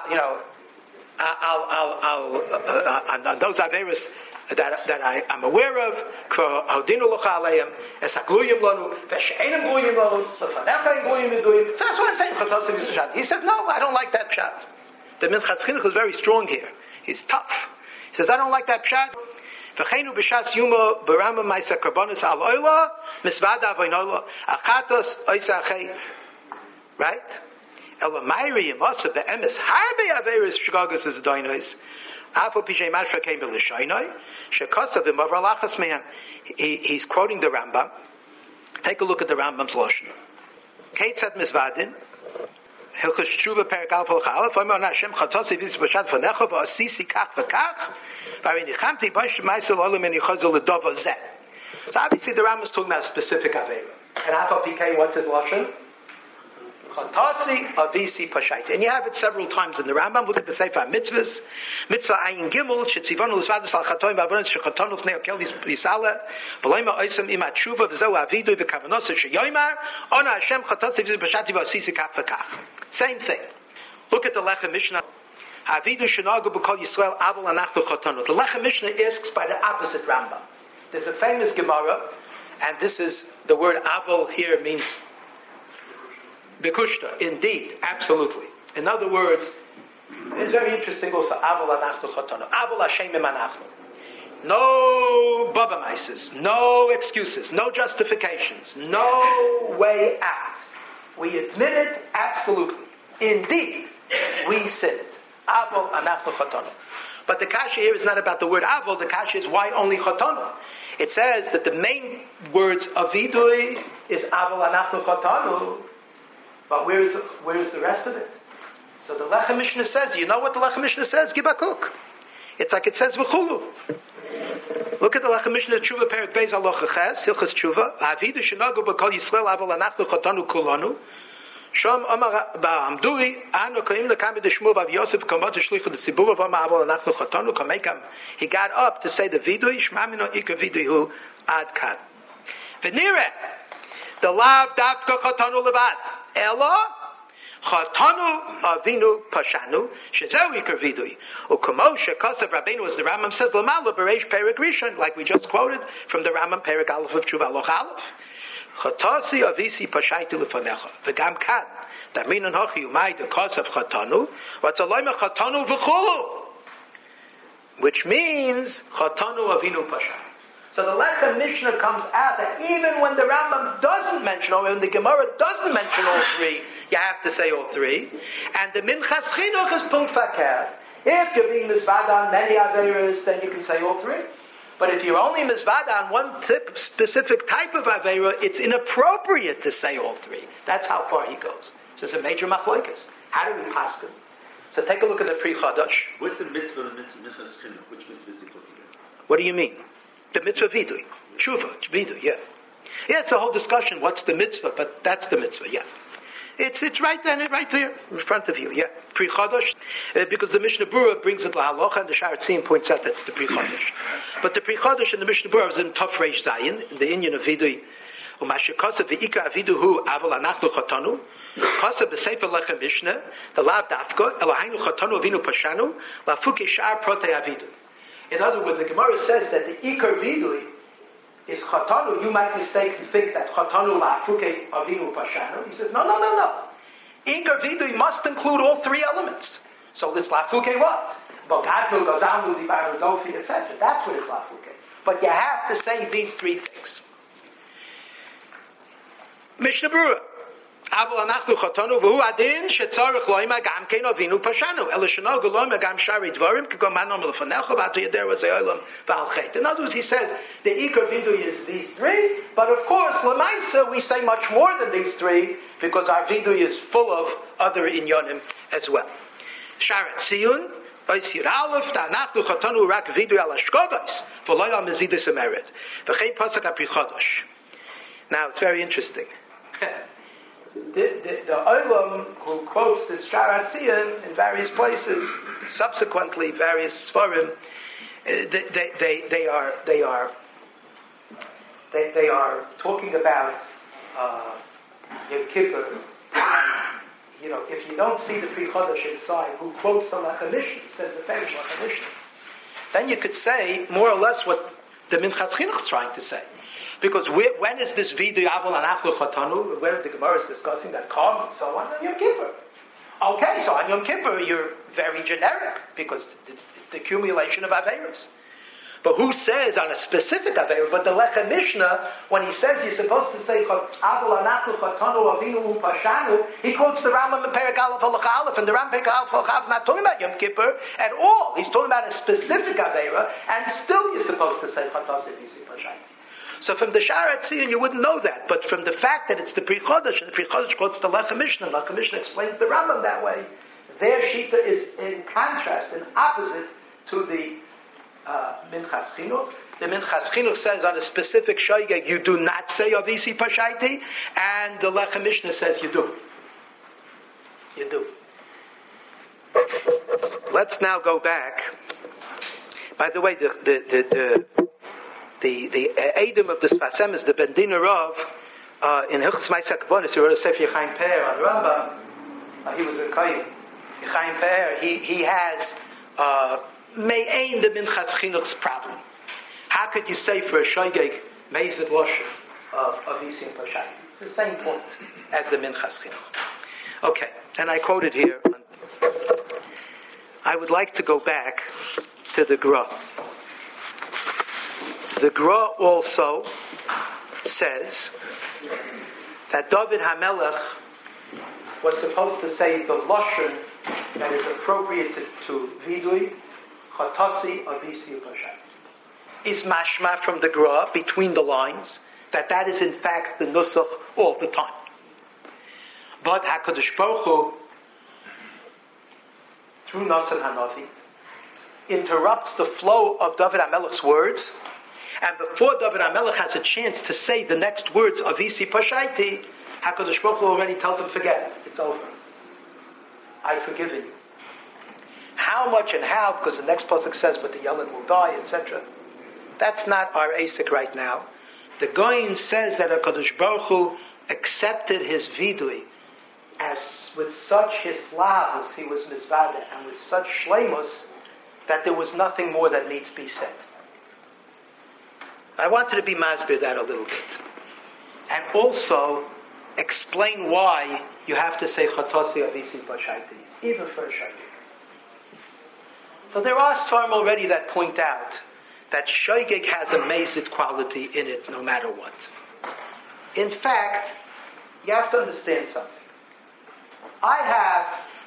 on those averos that I'm aware of, so that's what I'm saying. He said, no, I don't like that pshat. The Minchas Chinuch is very strong here. He's tough. He says, I don't like that pshat. V'cheinu b'shas yumo b'rambam ma'isa karbonis al oila misvada v'inola achatos oisa achet. Right? Ela mayri yamasa be'emes harbe averis shgagas is doinos. Afo pijay mashra came b'lishaynoi shekosav v'mavra lachas mehem. He's quoting the Rambam. Take a look at the Rambam's lashon. Kate said misvadin. Hilchos Tshuva Perek Aleph Halacha Aleph. Omer Hashem Chatosi V'Zis B'Shat V'Necha V'Asisi Kach V'Kach V'Arinichemti B'Shem Ma'aseh L'Olam And Yichazol L'Dova Zeh. So obviously the Rambam is talking about a specific Avera. And Afal PK, what's his lashon? Chatosi Avisi Pashaita. And you have it several times in the Rambam. Look at the Sefer Mitzvahs. Mitzvah Ayin Gimel Shetzivonu L'Svadas Al Chatoim V'Avonos Shechatonu L'Fnei Okel Yisala V'Loima Oisam Ima Tshuva V'Zeu Avidu V'Kavanos Sheyoymar Ona Hashem Chatosi V'Zis B'Shat V'Asisi Kach V'Kach. Same thing. Look at the Lechem Mishnah. Havidu Shenagu B'Kol Yisrael Avol Anachnu Chotanu. The Lechem Mishnah asks by the opposite Rambam. There's a famous Gemara, and this is the word Avol here means Bekushta. Indeed, absolutely. In other words, it's very interesting also. Avol Anachnu Chotanu. Avol Hashem Anachnu. No baba maises, no excuses, no justifications, no way out. We admit it absolutely. Indeed, we sinned. Avol anachnu chotanu. But the kasha here is not about the word avol. The kasha is why only chotanu. It says that the main words of vidui is avol anachnu chotanu. But where is the rest of it? So the Lechem Mishnah says, you know what the Lechem Mishnah says? Gibakuk. It's like it says v'chulu. Look at the Lechem Mishnah Tshuva Perek Beis Halacha Ches Hilchos Tshuva. Havidu shenagu b'kol Yisrael avol anachnu chotanu kulanu. Shom Amar Ba'amdui Anu Kaim Lekam B'Deshmu Vav Yosef Kamot Shlichu D'Tzibur of Amar Avol Anachnu Chotanu Kamekam. He got up to say the vidui Shmamino Ika Viduihu Ad Kan. V'nire the Lav Davka Chotanu Levad Ela Chotanu Avinu Pashanu Shezeu Ika Vidui U'Kamo Shekasav Rabbeinu, as the Rambam says L'Malo Bereish Perek Rishon, like we just quoted from the Rambam Perek Aleph of Tshuva Loch Aleph. Chatasi avisi pashaitu lefanecha. V'gam kan. That minan hachi umay the cause of chatanu. What's a loyma chatanu v'chulu? Which means chatanu avinu pashat. So the Lechem Mishnah comes out that even when the Rambam doesn't mention, or when the Gemara doesn't mention all three, you have to say all three. And the Minchas Chinuch is punkt fakir. If you're being misvada on many averas, then you can say all three. But if you're only mizvada on one specific type of avera, it's inappropriate to say all three. That's how far he goes. So it's a major machlokas. How do we paskin? So take a look at the Pri Chadash.
What's the mitzvah of the mitzvah? Which mitzvah is he talking about?
What do you mean? The mitzvah vidui. Tshuva, vidui, yeah. Yeah, it's a whole discussion. What's the mitzvah? But that's the mitzvah, yeah. It's right there in front of you, yeah. Pri Chadash, because the Mishnah Berurah brings it lahalocha, and the Sha'ar Tzim points out that's the Pri Chadash. But the Pri Chadash and the Mishnah Berurah is in Tov Reish Zayin, in the Inyan of Vidui. Umashikosav v'ika aviduhu avol anachnu chotanu. Kosav b'sefer Lechem Mishnah, the lav dafka Eloheinu chotanu avinu pashanu lafuke sha'ar protei avidu. In other words, the Gemara says that the ikar vidui is chatanu. You might mistakenly think that chatanu la'afuke avinu pashanu. He says, no. Ikar vidui must include all three elements. So this la'afuke what? Bogadnu, gazanu, dibaru, dofi, etc. That's what it's la'afuke. But you have to say these three things. Mishnah Berurah. Avol anachnu chatanu v'hu adin shetzarich loyma gam kein avinu pashanu ela shenogu loyma gam shari dvarim k'gam manom lefanecha v'atu yader v'ze'olam v'al chet. In other words, he says the ikar vidui is these three, but of course l'maisa we say much more than these three because our vidui is full of other inyonim as well. Sharet Siyun Ois Yir Aleph Ta'anachnu chatanu rak vidui al hashkodos v'loy al mezidus emered v'chein pasuk Pri Chadash. Now it's very interesting. The Olam who quotes this Sha'ar Tziyun in various places, subsequently various Sfarim, they they are talking about Yom Kippur. If you don't see the Pri Chodesh inside, who quotes the Lechem Mishnah, says the famous Lechem Mishnah, then you could say more or less what the Minchas Chinuch is trying to say. Because when is this Vidu Avol Anachlu Chatanu, where the Gemara is discussing that Kam and so on Yom Kippur? Okay, so on Yom Kippur you're very generic because it's the accumulation of Averos. But who says on a specific Aveira? But the Lechem Mishnah, when he says you're supposed to say Avol Anachlu Chatanu Avinu Upashanu, he quotes the Rambam in Perek Aleph Halakha Aleph, and the Rambam Perek Aleph Halakha Aleph is not talking about Yom Kippur at all. He's talking about a specific Aveira, and still you're supposed to say Chatas Visi Pashanu. So from the Sha'ar HaTziyun you wouldn't know that, but from the fact that it's the Pri Chodesh, and the Pri Chodesh quotes the Lechem Mishnah, and Lechem Mishnah explains the Rambam that way, their Shita is in contrast, in opposite to the Minchas Chinuch. The Minchas Chinuch says on a specific Shoygeg you do not say Avisi Pashaiti, and the Lechem Mishnah says you do. You do. Let's now go back. By the way, the Edom of the Sfas Emes, the Ben Dina Rav, in Hilchos Ma'aseh HaKavonos, he wrote a Sefer Yechaim Pe'er on Rambam. He was a Kohen. Yechaim Pe'er, he has Me'ein the Minchas Chinuch's problem. How could you say for a Shoygeg Meizid Losher of Isim Pashai? It's the same point as the Minchas Chinuch. Okay, and I quoted here. I would like to go back to the Gra. The Gra also says that David HaMelech was supposed to say the Lashon that is appropriate to Vidui, Chatasi, Avisi, Pashai. Is mashma from the Gra, between the lines, that is in fact the Nusach all the time. But HaKadosh Baruch Hu, through Natan Hanavi, interrupts the flow of David HaMelech's words, and before David HaMelech has a chance to say the next words of Isi Pashaiti, HaKadosh Baruch Hu already tells him, forget it, it's over. I've forgiven you. How much and how, because the next pasuk says, but the Yelad will die, etc. That's not our Asik right now. The Goyin says that HaKadosh Baruch Hu accepted his vidui as with such hislavus he was mizvada, and with such shleimus that there was nothing more that needs to be said. I wanted to be masbir that a little bit. And also explain why you have to say Chatasi Avisi Pashaiti, even for a Shaykh. So there are Sfarim already that point out that Shoygeg has a Mezid quality in it no matter what. In fact, you have to understand something. I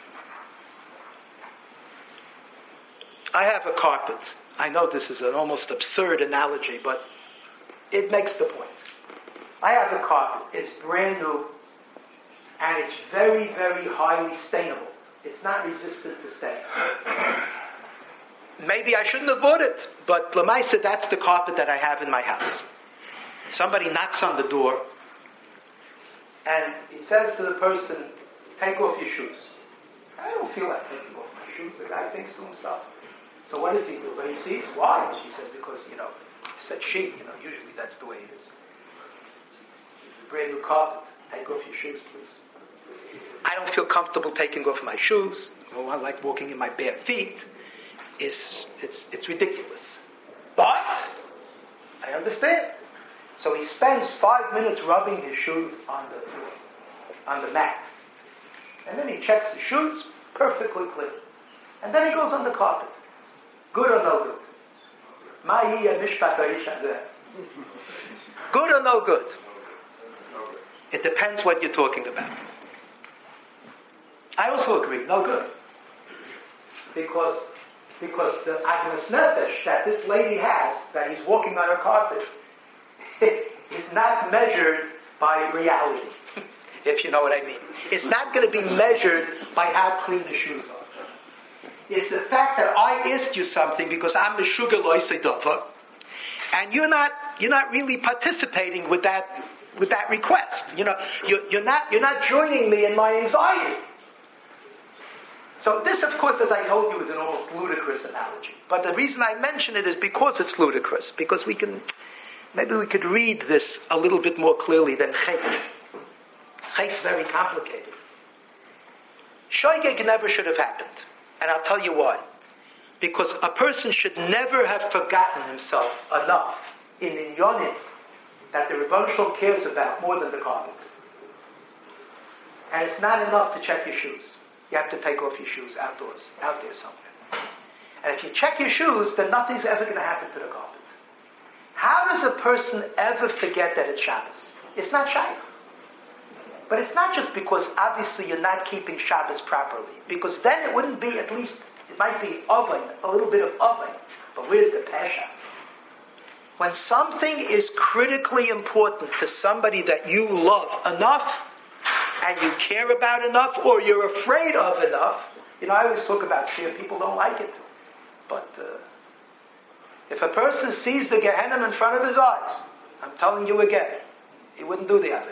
have a carpet. I know this is an almost absurd analogy, but it makes the point. I have a carpet. It's brand new, and it's very, very highly stainable. It's not resistant to stain. Maybe I shouldn't have bought it, but Lamaisa, that's the carpet that I have in my house. Somebody knocks on the door, and he says to the person, take off your shoes. I don't feel like taking off my shoes. The guy thinks to himself. So what does he do? When he sees, why? She said, because, he said she, usually that's the way it is. It's a brand new carpet. Take off your shoes, please. I don't feel comfortable taking off my shoes. I like walking in my bare feet. It's ridiculous. But I understand. So he spends 5 minutes rubbing his shoes on the mat. And then he checks the shoes, perfectly clean. And then he goes on the carpet. Good or no good? Good or no good? It depends what you're talking about. I also agree, no good. Because the Agnes Nefesh that this lady has, that he's walking on her carpet, is not measured by reality, if you know what I mean. It's not going to be measured by how clean the shoes are. It's the fact that I asked you something because I'm a sugar loisedova, and you're not really participating with that request. You're not joining me in my anxiety. So this, of course, as I told you, is an almost ludicrous analogy. But the reason I mention it is because it's ludicrous, because we can maybe we could read this a little bit more clearly than Chet. Chet's very complicated. Shoygeg never should have happened. And I'll tell you why. Because a person should never have forgotten himself enough in Inyonim that the Rebbeinu Shalom cares about more than the carpet. And it's not enough to check your shoes. You have to take off your shoes outdoors, out there somewhere. And if you check your shoes, then nothing's ever going to happen to the carpet. How does a person ever forget that it's Shabbos? It's not Shabbos. But it's not just because obviously you're not keeping Shabbos properly. Because then it wouldn't be, at least, it might be oven, a little bit of oven. But where's the Pesha? When something is critically important to somebody that you love enough, and you care about enough, or you're afraid of enough, I always talk about fear, people don't like it. But if a person sees the Gehenna in front of his eyes, I'm telling you again, he wouldn't do the other.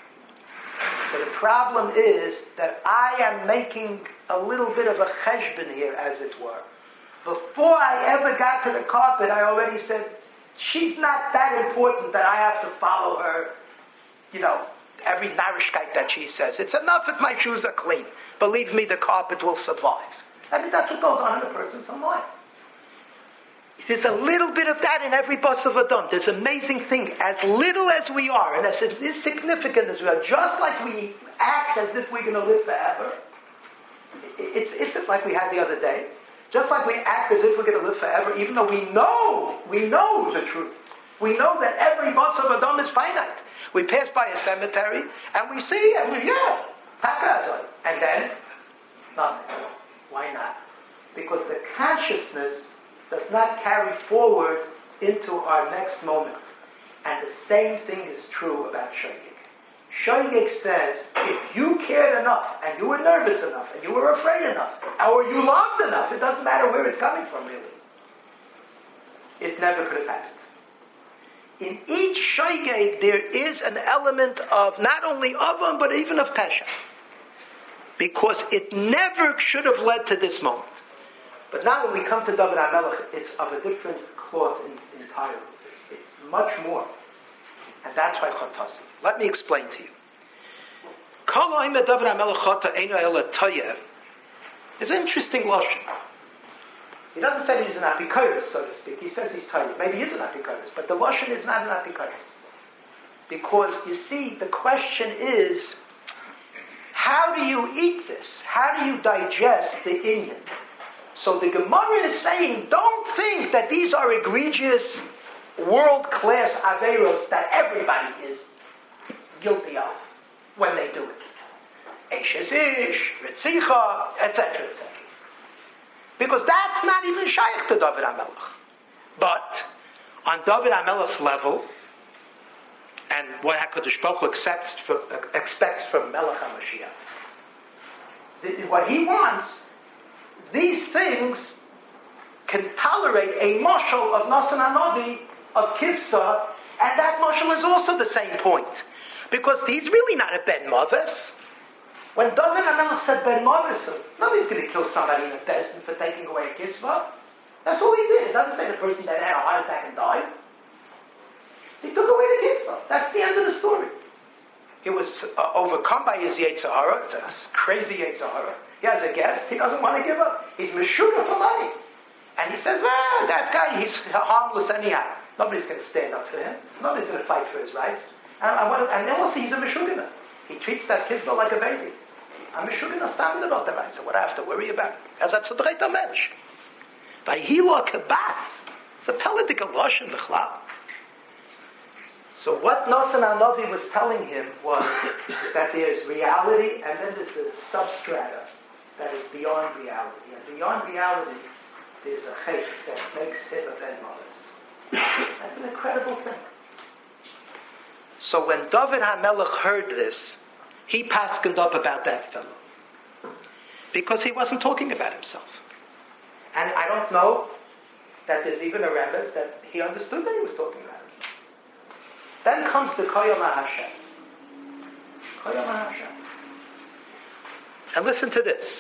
So the problem is that I am making a little bit of a cheshbon here, as it were. Before I ever got to the carpet, I already said, she's not that important that I have to follow her, every narishkeit that she says. It's enough if my shoes are clean. Believe me, the carpet will survive. I mean, that's what goes on in a person's life. There's a little bit of that in every bus of Adam. There's an amazing thing. As little as we are, and as insignificant as we are, just like we act as if we're going to live forever, it's like we had the other day. Just like we act as if we're going to live forever, even though we know the truth. We know that every bus of Adam is finite. We pass by a cemetery, and we see, and and then, nothing. Why not? Because the consciousness does not carry forward into our next moment. And the same thing is true about Shoygeg. Shoygeg says, if you cared enough, and you were nervous enough, and you were afraid enough, or you loved enough, it doesn't matter where it's coming from, really. It never could have happened. In each Shoygeg, there is an element of not only Avon, but even of Pesha. Because it never should have led to this moment. But now when we come to David HaMelech, it's of a different cloth entirely. It's much more. And that's why Chotasi. Let me explain to you. Kol ha'im David HaMelech Chota eino ela toyeh is an interesting lashon. He doesn't say he's an apikoros, so to speak. He says he's tired. Maybe he is an apikoros, but the lashon is not an apikoros. Because, you see, the question is, how do you eat this? How do you digest the inyan? So the Gemara is saying, don't think that these are egregious, world-class averos that everybody is guilty of when they do it. Eshes ish, ritzicha, etc., etc. Because that's not even shaykh to David HaMelech. But on David HaMelech's level, and what HaKadosh Baruch Hu expects from Melech HaMashiach, what he wants, these things can tolerate a mashal of Nasan HaNavi, of Kivsa, and that mashal is also the same point. Because he's really not a Ben Mavis. When David HaMelech said Ben Mavis, nobody's going to kill somebody in a Bezdin for taking away a Kisva. That's all he did. It doesn't say the person that had a heart attack and died. He took away the Kisva. That's the end of the story. He was overcome by his Yetzer Hara. It's a crazy Yetzer Hara. He has a guest. He doesn't want to give up. He's Meshuga for money. And he says, that guy, he's harmless anyhow. Nobody's going to stand up for him. Nobody's going to fight for his rights. And then we'll see he's a Meshugana. He treats that Kisva like a baby. I'm Meshugana standing about the right. So what do I have to worry about? As that's a dreita mensch. By Hilo Kabas. It's a Peledical Lashon B'chlal. So what Nasan HaNavi was telling him was that there's reality and then there's the substrata that is beyond reality. And beyond reality, there's a chayf that makes him a Ben Mavis. That's an incredible thing. So when David HaMelech heard this, he paskened up about that fellow. Because he wasn't talking about himself. And I don't know that there's even a remez that he understood that he was talking about himself. Then comes the Koyam HaHashem. Koyam HaHashem. And listen to this.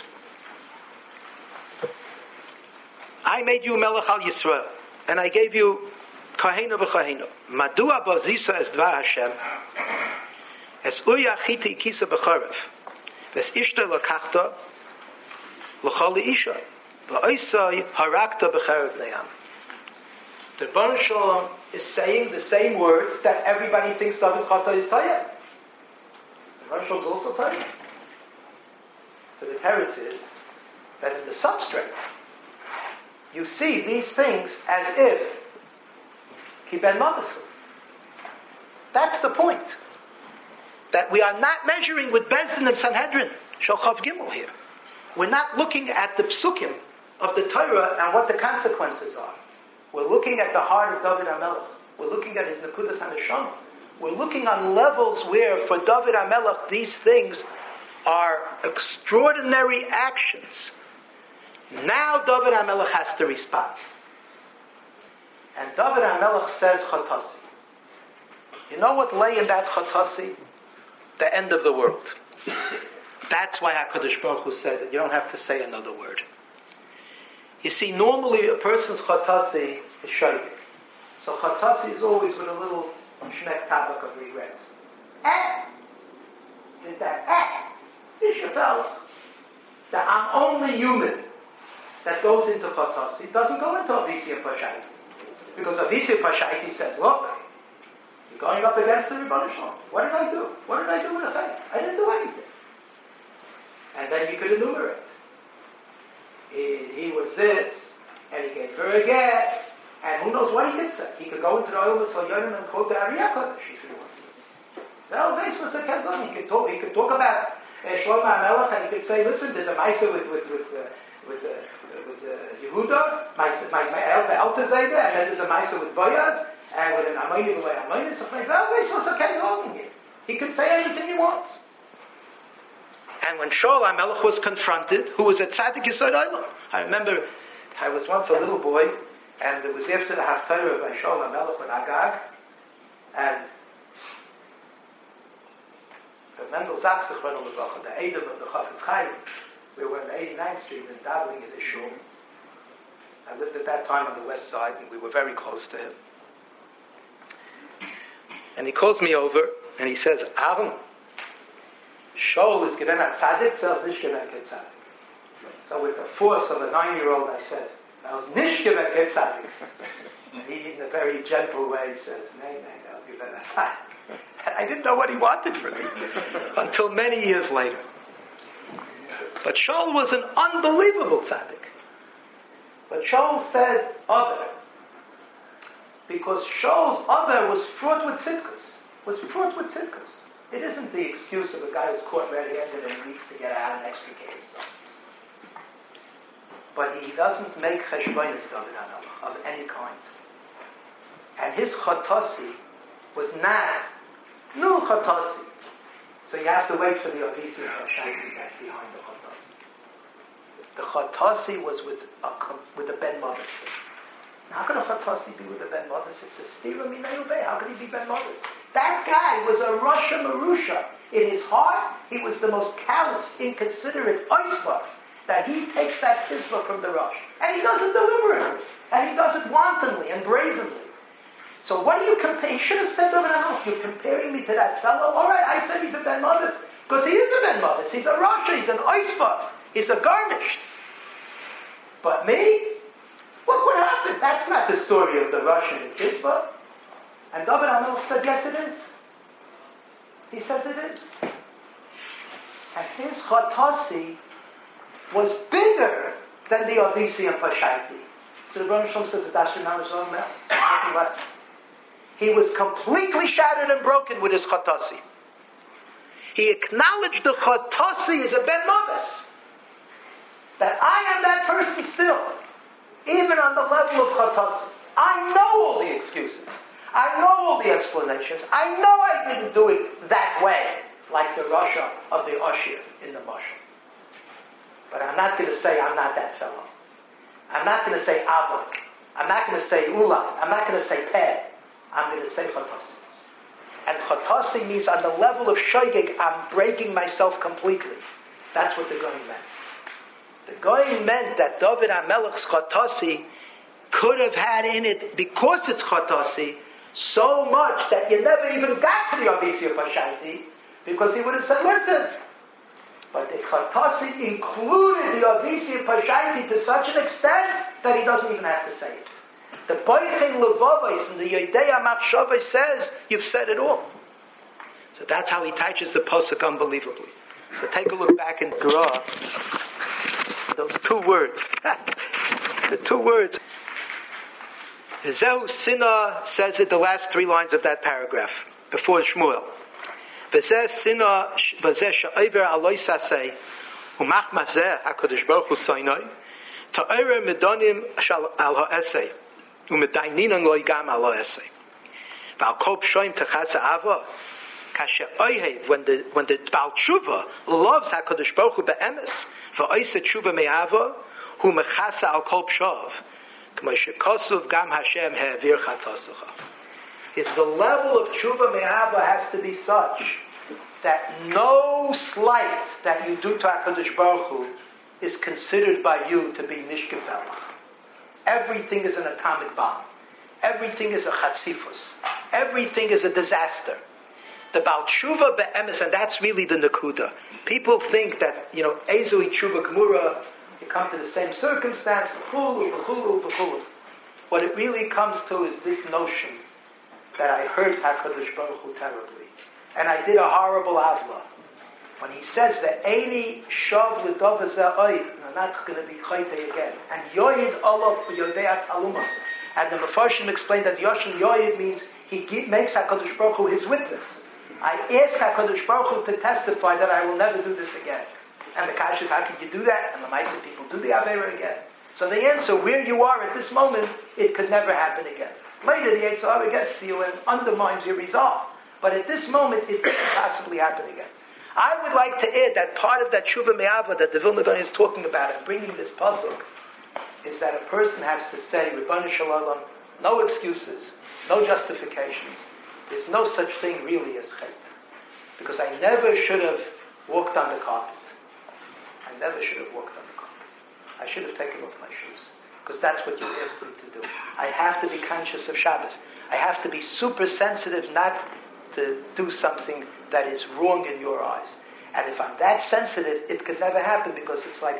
I made you Melech al Yisrael. And I gave you kahenu v'chahenu. Madua bozisa es dvar Hashem. Es uyachiti kisa b'charev. Ves ishta lakachta l'chol isha. V'oisai harakta b'charev neyam. The Rebbeinu Shalom is saying the same words that everybody thinks David Chata is saying. The Rebbeinu Shalom is also saying. So the teretz is that in the substrate, you see these things as if Ki Ben Madasu. That's the point. That we are not measuring with Bezdin of Sanhedrin, Shalchav Gimel here. We're not looking at the psukim of the Torah and what the consequences are. We're looking at the heart of David HaMelech. We're looking at his Nekudas HaNeshama. We're looking on levels where, for David HaMelech, these things are extraordinary actions. Now David HaMelech has to respond. And David HaMelech says Chatasi. You know what lay in that Chatasi? The end of the world. That's why HaKadosh Baruch Hu said that you don't have to say another word. You see, normally a person's Chatasi is Shaykh. So Chatasi is always with a little shmek tabak of regret. Is that Ishabel? That I'm only human. That goes into Chatasi, doesn't go into Avisi and Pashaiti. Because Avisi and Pashaiti says, look, you're going up against the Rebbeinu Shalom. What did I do? What did I do with the thing? I didn't do anything. And then you could enumerate. He was this, and he gave her a get, and who knows what he could say. He could go into the oil with Salyonim and quote the Ariyah Kodesh if he wants to. Well, this was a Kenzon. He could talk about Shlomo HaMelech, and he could say, listen, there's a Maisa with Yehuda, my Alta Zayda, and then there's a Maisa with Boyaz, and with an Amayni V'lei Amayni, something like that. Well, this was a Kenzon here. He could say anything he wants. And when Shaul HaMelech was confronted, who was at Tzaddik Yisod Olam, I remember I was once a little boy, and it was after the Haftarah by Shaul HaMelech with Agag, and Mendel Zaks, the Edom of the Chafetz Chaim, we were on the 89th Street and davening in the shul. I lived at that time on the west side, and we were very close to him. And he calls me over, and he says, Aaron, Shaul is given at tzaddik, so it's nicht given at tzaddik. So with the force of a 9-year-old, I said, I was nicht given at tzaddik. And he, in a very gentle way, says, nay, I was given at tzaddik. And I didn't know what he wanted from me until many years later. But Shaul was an unbelievable tzaddik. But Shaul said other, because Shaul's other was fraught with tzidkus. It isn't the excuse of a guy who's caught red-handed and needs to get out and extricate himself. But he doesn't make cheshbonis of any kind. And his chatasi was not no chatasi. So you have to wait for the Avisi and Hashanti that's behind the chatasi. The chatasi was with a ben modus. How can a chatasi be with a ben modus? It's a stira minayubeh. How can he be ben modus? That guy was a Rasha Marusha. In his heart, he was the most callous, inconsiderate oisva, that he takes that pisma from the Rosh. And he does it deliberately. And he does it wantonly and brazenly. So what do you compare? He should have said over and out, you're comparing me to that fellow? All right, I said he's a Ben Modus, because he is a Ben Modus. He's a Rasha, he's an oisva, he's a garnished. But me? Look what happened. That's not the story of the Russian in Kitzbah. And David HaMelech said, yes, it is. He says it is. And his chatasi was bigger than the Avisi and Pashaiti. So the Rebbeinu Shalom says, that's your his own mouth. Nothing left. He was completely shattered and broken with his chatasi. He acknowledged the chatasi as a ben modus. That I am that person still. Even on the level of chatasi. I know all the excuses. I know all the explanations. I know I didn't do it that way, like the Rasha of the Oshir in the Mashal. But I'm not going to say I'm not that fellow. I'm not going to say Avak. I'm not going to say Ulai. I'm not going to say Peh. I'm going to say Chatasi. And Chatasi means on the level of Shoigig, I'm breaking myself completely. That's what the Goyim meant. The Goyim meant that David HaMelech's Chatasi could have had in it, because it's Chatasi, so much that you never even got to the Avisi Pashaiti, because he would have said, listen. But the Chatasi included the Avisi Pashaiti to such an extent that he doesn't even have to say it. The Boichin Levavos and the Yodea Machshavos says, you've said it all. So that's how he teaches the Pasuk unbelievably. So take a look back in Torah. Those two words. The two words. Zehu Sinah says it the last 3 lines of that paragraph before Shmuel. V'zeh Sinah v'zeh she'over aloi saseh u'mach mazeh HaKadosh Baruch Hu Sinai ta'orer medonim al ha'esei u'medayninan lo yigam al ha'esei v'al kol pshoim techas ha'ava kashe oihev when the Baal Tshuva loves HaKadosh Baruch Hu be'emes v'oiseh tshuva me'ava hu mechasa al kol pshav Gam Hashem is the level of tshuva me'ava has to be such that no slight that you do to HaKadosh Baruch Hu is considered by you to be nishkefel. Everything is an atomic bomb. Everything is a chatzifus. Everything is a disaster. The Baal Tshuva be'emes, and that's really the nakuda. People think that, ezui tshuva gemura, you come to the same circumstance, v'chulu. What it really comes to is this notion that I hurt HaKadosh Baruch Hu terribly. And I did a horrible avla. When he says, Ve'eni shav l'dov hazeh oid, I'm not going to be chayte again. And yoyid olav yodeat alumas. And the Mefarshim explained that Yoshin yoyid means he makes HaKadosh Baruch Hu his witness. I ask HaKadosh Baruch Hu to testify that I will never do this again. And the kasha is, how can you do that? And the Maisa people do the Aveira again. So the answer, where you are at this moment, it could never happen again. Later, the Yetzer Hara gets to you and undermines your resolve. But at this moment, it couldn't possibly happen again. I would like to add that part of that Tshuva Me'ava that the Vilna Gaon is talking about and bringing this pasuk is that a person has to say, Ribbon Shalom, no excuses, no justifications. There's no such thing really as chet. Because I never should have walked on the carpet. I never should have walked on the carpet. I should have taken off my shoes. Because that's what you asked me to do. I have to be conscious of Shabbos. I have to be super sensitive not to do something that is wrong in your eyes. And if I'm that sensitive, it could never happen because it's like,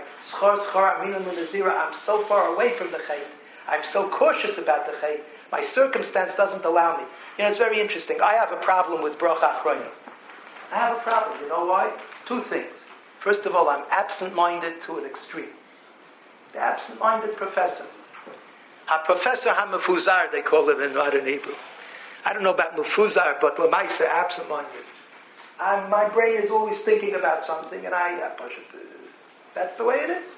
I'm so far away from the chait. I'm so cautious about the chait. My circumstance doesn't allow me. It's very interesting. I have a problem with bracha achrayim. I have a problem. You know why? 2 things. First of all, I'm absent-minded to an extreme. The absent-minded professor. A professor ha-mefuzar, they call him in modern Hebrew. I don't know about mefuzar, but lemaisa, absent-minded. My brain is always thinking about something, and that's the way it is.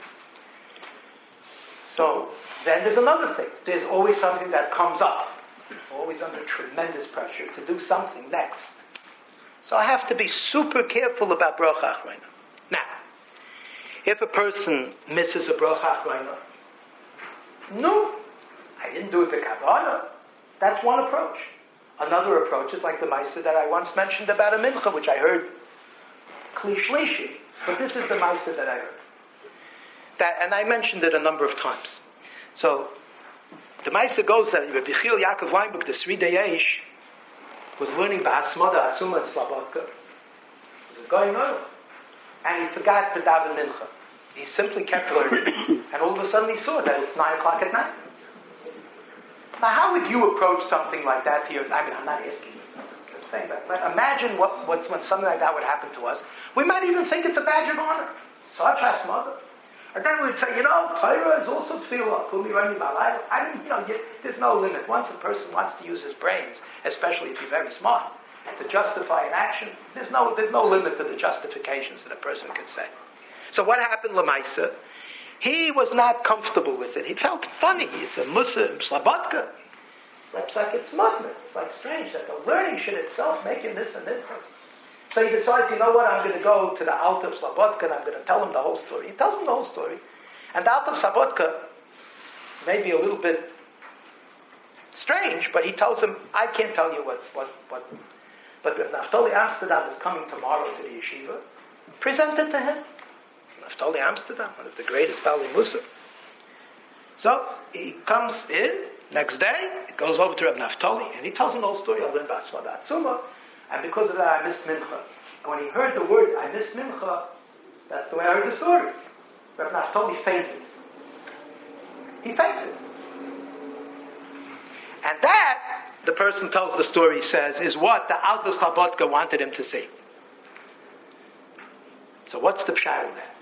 So, then there's another thing. There's always something that comes up. Always under tremendous pressure to do something next. So I have to be super careful about bracha achrayna. Now, if a person misses a bracha achrayna, no, I didn't do it b'kavana. That's one approach. Another approach is like the Maisa that I once mentioned about a mincha, which I heard kli shlishi, but this is the Maisa that I heard. And I mentioned it a number of times. So, the Maisa goes that Rabbi Yechiel Yaakov Weinberg, the Sridei Eish, was learning Bahasmada, Asuma, and Slabodka. It was going on. And he forgot to daven mincha. He simply kept learning. And all of a sudden he saw that it's 9 o'clock at night. Now, how would you approach something like that to your... I'm not asking you. I'm saying that. But imagine when something like that would happen to us. We might even think it's a badge of honor. Such Asmada. And then we'd say, Torah is also tefillah. There's no limit. Once a person wants to use his brains, especially if you're very smart, and to justify an action, there's no limit to the justifications that a person can say. So what happened, Lamaisa? He was not comfortable with it. He felt funny. He's a Muslim, Slabodka. It's like it's madness. It's like strange that the learning should itself make him this and that. So he decides, I'm going to go to the Alta of Slabodka and I'm going to tell him the whole story. He tells him the whole story. And the Alta of Slabodka may be a little bit strange, but he tells him, I can't tell you what. But Naftali Amsterdam is coming tomorrow to the yeshiva. Present it to him. Naftali Amsterdam, one of the greatest Bali Musa. So he comes in, next day, he goes over to Reb Naftali, and he tells him the whole story. I learned Basmada Atzuma, and because of that I missed Mincha. And when he heard the words, I missed Mincha, that's the way I heard the story. Reb Naftali fainted. He fainted. And that, the person tells the story, says, is what the Aldos Halbotka wanted him to see. So what's the pshat in that?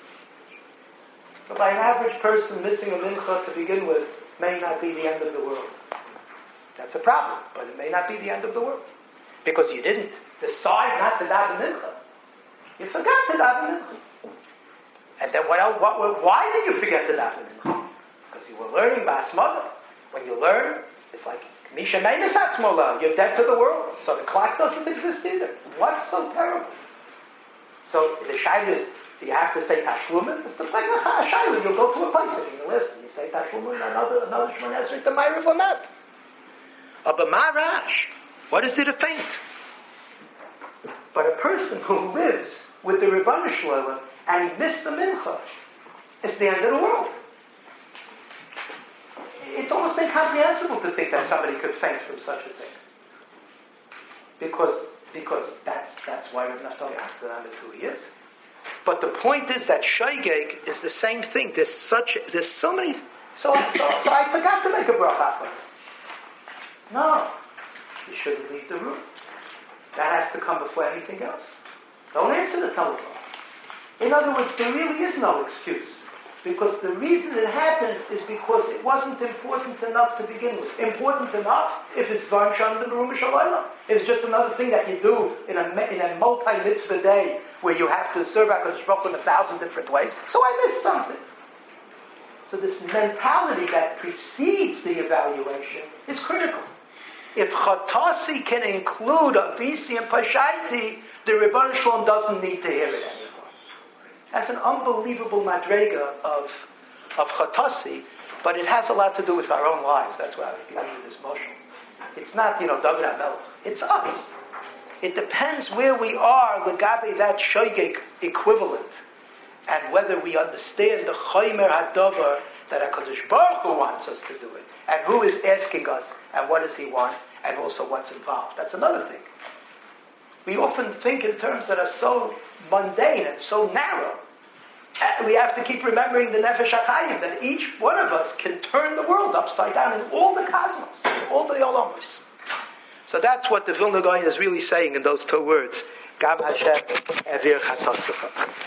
So by an average person, missing a mincha to begin with may not be the end of the world. That's a problem, but it may not be the end of the world. Because you didn't decide not to daven mincha. You forgot to daven mincha. And then why did you forget to daven mincha? Because you were learning basmada. When you learn, it's like, Misha Meinis Atzmola, you're dead to the world. So the clock doesn't exist either. What's so terrible? So the shaila is, do you have to say Tashlumin? It's the like a shaila. You'll go to a place and you listen. You say Tashlumin, another Shemon Esrei, the Ma'ariv or not. But Marash, what is it to faint? But a person who lives with the Rebbeinu Shalom and he missed the mincha, it's the end of the world. It's almost incomprehensible to think that somebody could faint from such a thing. Because that's why Rav Naftali Atzma is who he is. But the point is that Shaygeg is the same thing. There's so many. So I forgot to make a bracha for him. No, you shouldn't leave the room. That has to come before anything else. Don't answer the telephone. In other words, there really is no excuse. Because the reason it happens is because it wasn't important enough to begin with. Important enough if it's Varnshan the Room Shalayla. It's just another thing that you do in a multi-mitzvah day where you have to serve HaKadosh Baruch Hu in 1,000 different ways. So I missed something. So this mentality that precedes the evaluation is critical. If Chatasi can include Avisi and Pashaiti, the Rebbeinu Shalom doesn't need to hear it anymore. That's an unbelievable madrega of Chatasi, but it has a lot to do with our own lives. That's why I was giving you this motion. It's not, David HaMelech. It's us. It depends where we are, legabe that shoygeg equivalent, and whether we understand the Chaymer HaDavar that HaKadosh Baruch Hu wants us to do it, and who is asking us, and what does he want, and also what's involved. That's another thing. We often think in terms that are so mundane and so narrow. And we have to keep remembering the Nefesh HaChayim, that each one of us can turn the world upside down in all the cosmos, in all the Olamos. So that's what the Vilna Gaon is really saying in those two words. Gam Hashem Evir Chatasecha.